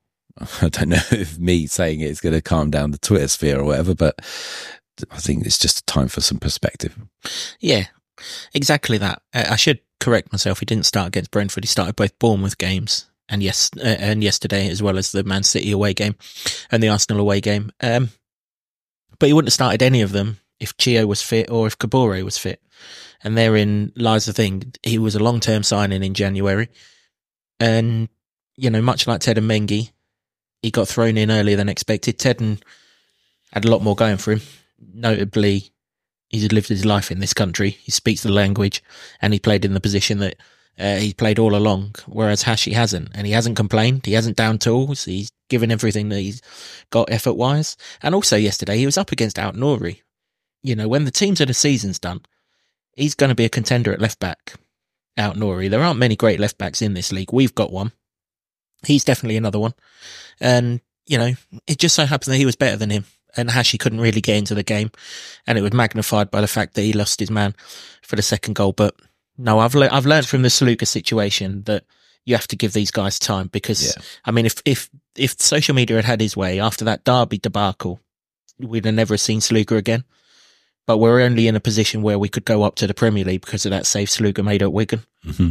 I don't know if me saying it is going to calm down the Twitter sphere or whatever, but I think it's just time for some perspective. Yeah, exactly that. I should correct myself. He didn't start against Brentford. He started both Bournemouth games. and yes, uh, and yesterday, as well as the Man City away game and the Arsenal away game. Um, but he wouldn't have started any of them if Chio was fit or if Kabore was fit. And therein lies the thing. He was a long-term signing in January. And, you know, much like Teden Mengi, he got thrown in earlier than expected. Teden had a lot more going for him. Notably, he's lived his life in this country. He speaks the language, and he played in the position that uh, he played all along, whereas Hashi hasn't. And he hasn't complained. He hasn't down tools. He's given everything that he's got effort-wise. And also yesterday, he was up against Out Nouri. You know, when the teams of the season's done, he's going to be a contender at left-back, Out Nouri. There aren't many great left-backs in this league. We've got one. He's definitely another one. And, you know, it just so happened that he was better than him. And Hashi couldn't really get into the game. And it was magnified by the fact that he lost his man for the second goal. But no, I've, le- I've learned from the Saluka situation that you have to give these guys time because, yeah. I mean, if, if, if social media had had his way after that Derby debacle, we'd have never seen Saluka again. But we're only in a position where we could go up to the Premier League because of that save Saluka made at Wigan. Mm-hmm.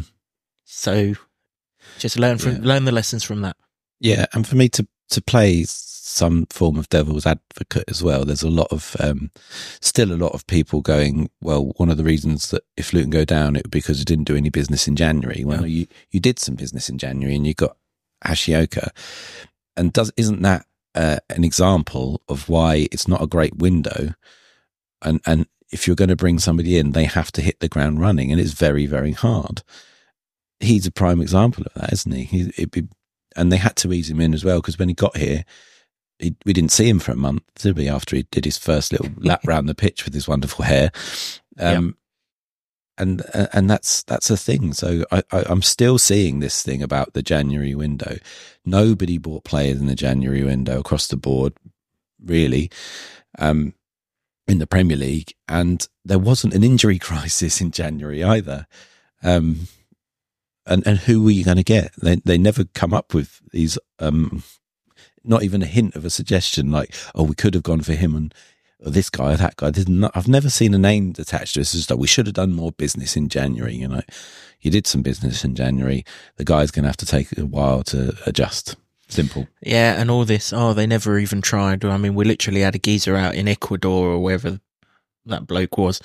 So just learn from, yeah. learn the lessons from that. Yeah. And for me to, to play some form of devil's advocate as well, there's a lot of, um, still a lot of people going, well, one of the reasons that if Luton go down, it would be because you didn't do any business in January. Well, yeah. you, you did some business in January and you got Ashioka. And does, isn't that uh, an example of why it's not a great window? And and if you're going to bring somebody in, they have to hit the ground running, and it's very, very hard. He's a prime example of that, isn't he? he it'd be, and they had to ease him in as well, because when he got here, he, we didn't see him for a month, did we, after he did his first little lap round the pitch with his wonderful hair. Um, yeah. And and that's that's a thing. So I, I, I'm still seeing this thing about the January window. Nobody bought players in the January window across the board, really. Um in the Premier League, and there wasn't an injury crisis in January either. Um, and, and who were you going to get? They they never come up with these, um, not even a hint of a suggestion like, oh, we could have gone for him and or this guy or that guy. There's not, I've never seen a name attached to this. It's just like, we should have done more business in January. You know, you did some business in January. The guy's going to have to take a while to adjust. Simple. Yeah, and all this, oh, they never even tried. I mean, we literally had a geezer out in Ecuador or wherever that bloke was,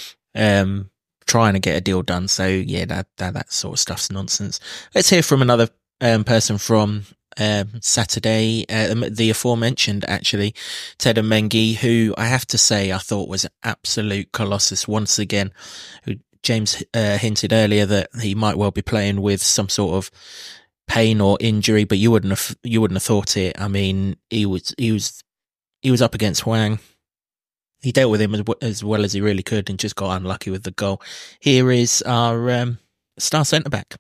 um, trying to get a deal done. So, yeah, that that, that sort of stuff's nonsense. Let's hear from another um, person from um, Saturday, uh, the aforementioned, actually, Teden Mengi, who I have to say I thought was an absolute colossus once again. Who James uh, hinted earlier that he might well be playing with some sort of pain or injury, but you wouldn't have you wouldn't have thought it. I mean, he was he was he was up against Hwang. He dealt with him as, as well as he really could, and just got unlucky with the goal. Here is our um, star centre back.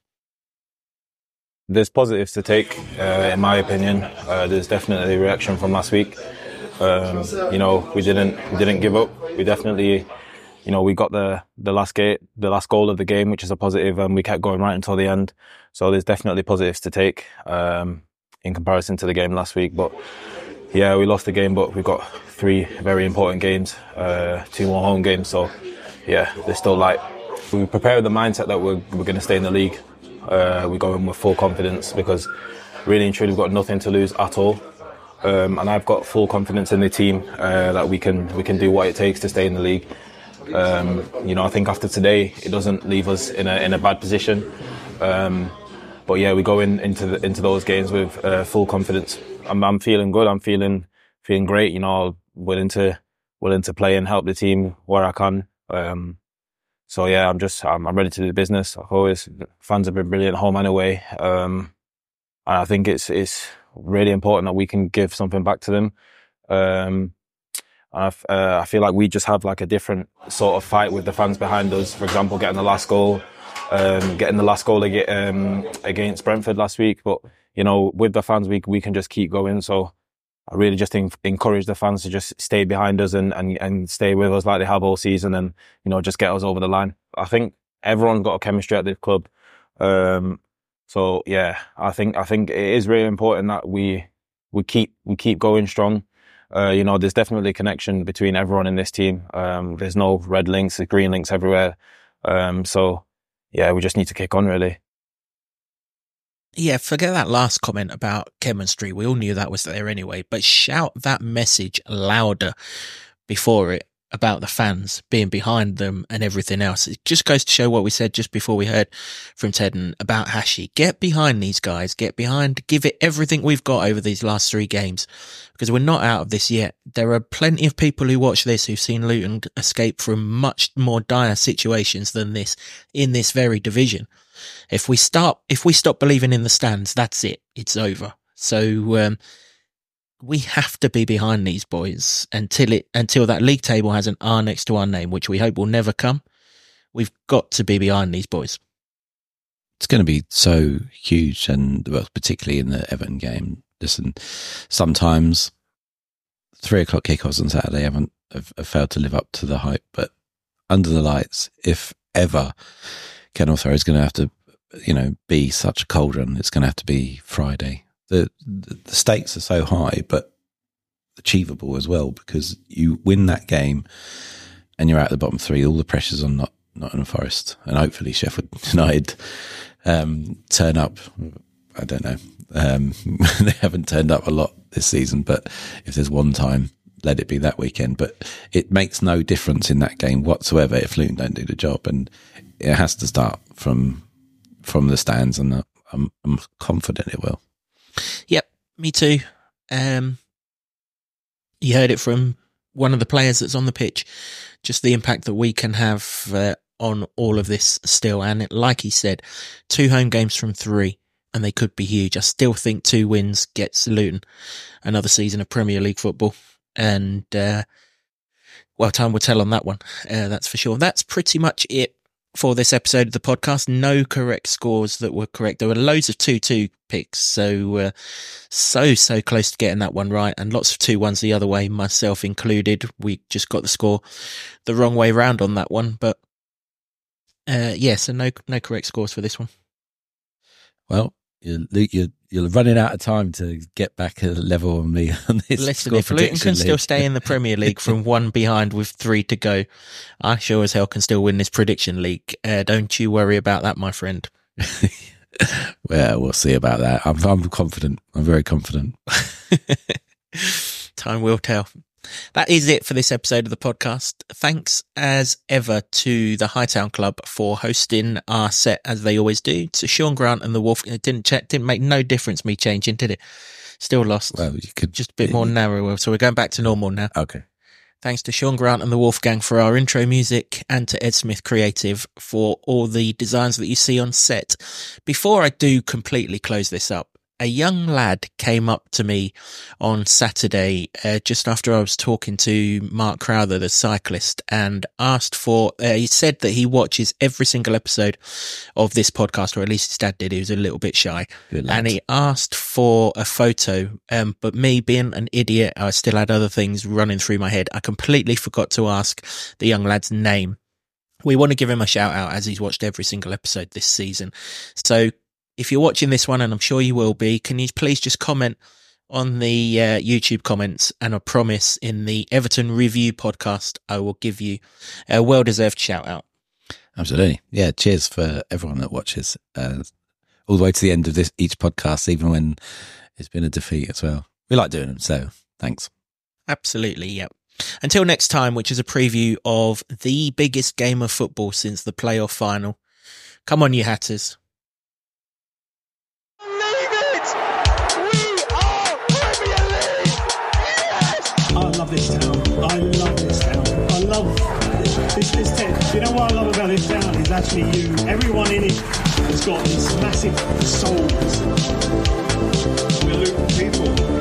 There's positives to take, uh, in my opinion. Uh, there's definitely a reaction from last week. Um, you know, we didn't we didn't give up. We definitely, you know, we got the the last gate, the last goal of the game, which is a positive, and we kept going right until the end. So there's definitely positives to take um, in comparison to the game last week. But yeah, we lost the game, but we've got three very important games, uh, two more home games. So yeah, there's still light. We prepare with the mindset that we're we're going to stay in the league. Uh, we go in with full confidence because really and truly we've got nothing to lose at all. Um, and I've got full confidence in the team uh, that we can we can do what it takes to stay in the league. Um, you know, I think after today, it doesn't leave us in a in a bad position. Um, but yeah, we go in into the, into those games with uh, full confidence. I'm, I'm feeling good. I'm feeling feeling great. You know, willing to willing to play and help the team where I can. Um, so yeah, I'm just I'm, I'm ready to do the business. Like always, fans have been brilliant home and away. Um, and I think it's it's really important that we can give something back to them. Um, I, uh, I feel like we just have like a different sort of fight with the fans behind us. For example, getting the last goal, um, getting the last goal ag- um, against Brentford last week. But you know, with the fans, we we can just keep going. So I really just in- encourage the fans to just stay behind us and, and and stay with us like they have all season, and you know, just get us over the line. I think everyone's got a chemistry at the club. Um, so yeah, I think I think it is really important that we we keep we keep going strong. Uh, you know, there's definitely a connection between everyone in this team. Um, there's no red links, there's green links everywhere. Um, so, yeah, we just need to kick on, really. Yeah, forget that last comment about chemistry. We all knew that was there anyway, but shout that message louder before it about the fans being behind them and everything else. It just goes to show what we said just before we heard from Tedden about Hashi. Get behind these guys, get behind, give it everything we've got over these last three games, because we're not out of this yet. There are plenty of people who watch this who've seen Luton escape from much more dire situations than this in this very division. If we start, if we stop believing in the stands, that's it. It's over. So, um, we have to be behind these boys until it, until that league table has an R next to our name, which we hope will never come. We've got to be behind these boys. It's going to be so huge, and well, particularly in the Everton game. Listen, sometimes three o'clock kickoffs on Saturday haven't have, have failed to live up to the hype, but under the lights, if ever Kenilworth is going to have to, you know, be such a cauldron, it's going to have to be Friday. The, the the stakes are so high, but achievable as well, because you win that game and you're out of the bottom three. All the pressure's on not Nottingham Forest, and hopefully Sheffield United um, turn up. I don't know. Um, they haven't turned up a lot this season, but if there's one time, let it be that weekend. But it makes no difference in that game whatsoever if Luton don't do the job, and it has to start from from the stands, and I'm, I'm confident it will. Yep, me too. Um, you heard it from one of the players that's on the pitch, just the impact that we can have uh, on all of this still. And it, like he said, two home games from three, and they could be huge. I still think two wins gets Luton another season of Premier League football. And, uh, well, time will tell on that one. Uh, that's for sure. That's pretty much it for this episode of the podcast. No correct scores that were correct. There were loads of two two picks, so uh, so so close to getting that one right, and lots of two ones the other way, myself included. We just got the score the wrong way round on that one, but uh, yeah, so no no correct scores for this one. Well, you're, you're, you're running out of time to get back a level on me on this. Listen, if Luton can still stay in the Premier League from one behind with three to go, I sure as hell can still win this prediction league. Uh, don't you worry about that, my friend. Well, we'll see about that. I'm, I'm confident. I'm very confident. Time will tell. That is it for this episode of the podcast. Thanks as ever to the Hightown Club for hosting our set as they always do. To Sean Grant and the Wolf. It didn't check, didn't make no difference me changing, did it? Still lost. Well, you could just a bit more narrow. So we're going back to normal now. Okay. Thanks to Sean Grant and the Wolfgang for our intro music, and to Ed Smith Creative for all the designs that you see on set. Before I do completely close this up, a young lad came up to me on Saturday, uh, just after I was talking to Mark Crowther, the cyclist, and asked for, uh, he said that he watches every single episode of this podcast, or at least his dad did. He was a little bit shy. And he asked for a photo. Um, but me being an idiot, I still had other things running through my head. I completely forgot to ask the young lad's name. We want to give him a shout out as he's watched every single episode this season. So, if you're watching this one, and I'm sure you will be, can you please just comment on the uh, YouTube comments, and I promise in the Everton Review podcast, I will give you a well-deserved shout-out. Absolutely. Yeah, cheers for everyone that watches uh, all the way to the end of this each podcast, even when it's been a defeat as well. We like doing them, so thanks. Absolutely, yep. Until next time, which is a preview of the biggest game of football since the playoff final. Come on, you Hatters. I love this town. I love this town. I love this, this town. You know what I love about this town is actually you. Everyone in it has got these massive souls. We're Luton people.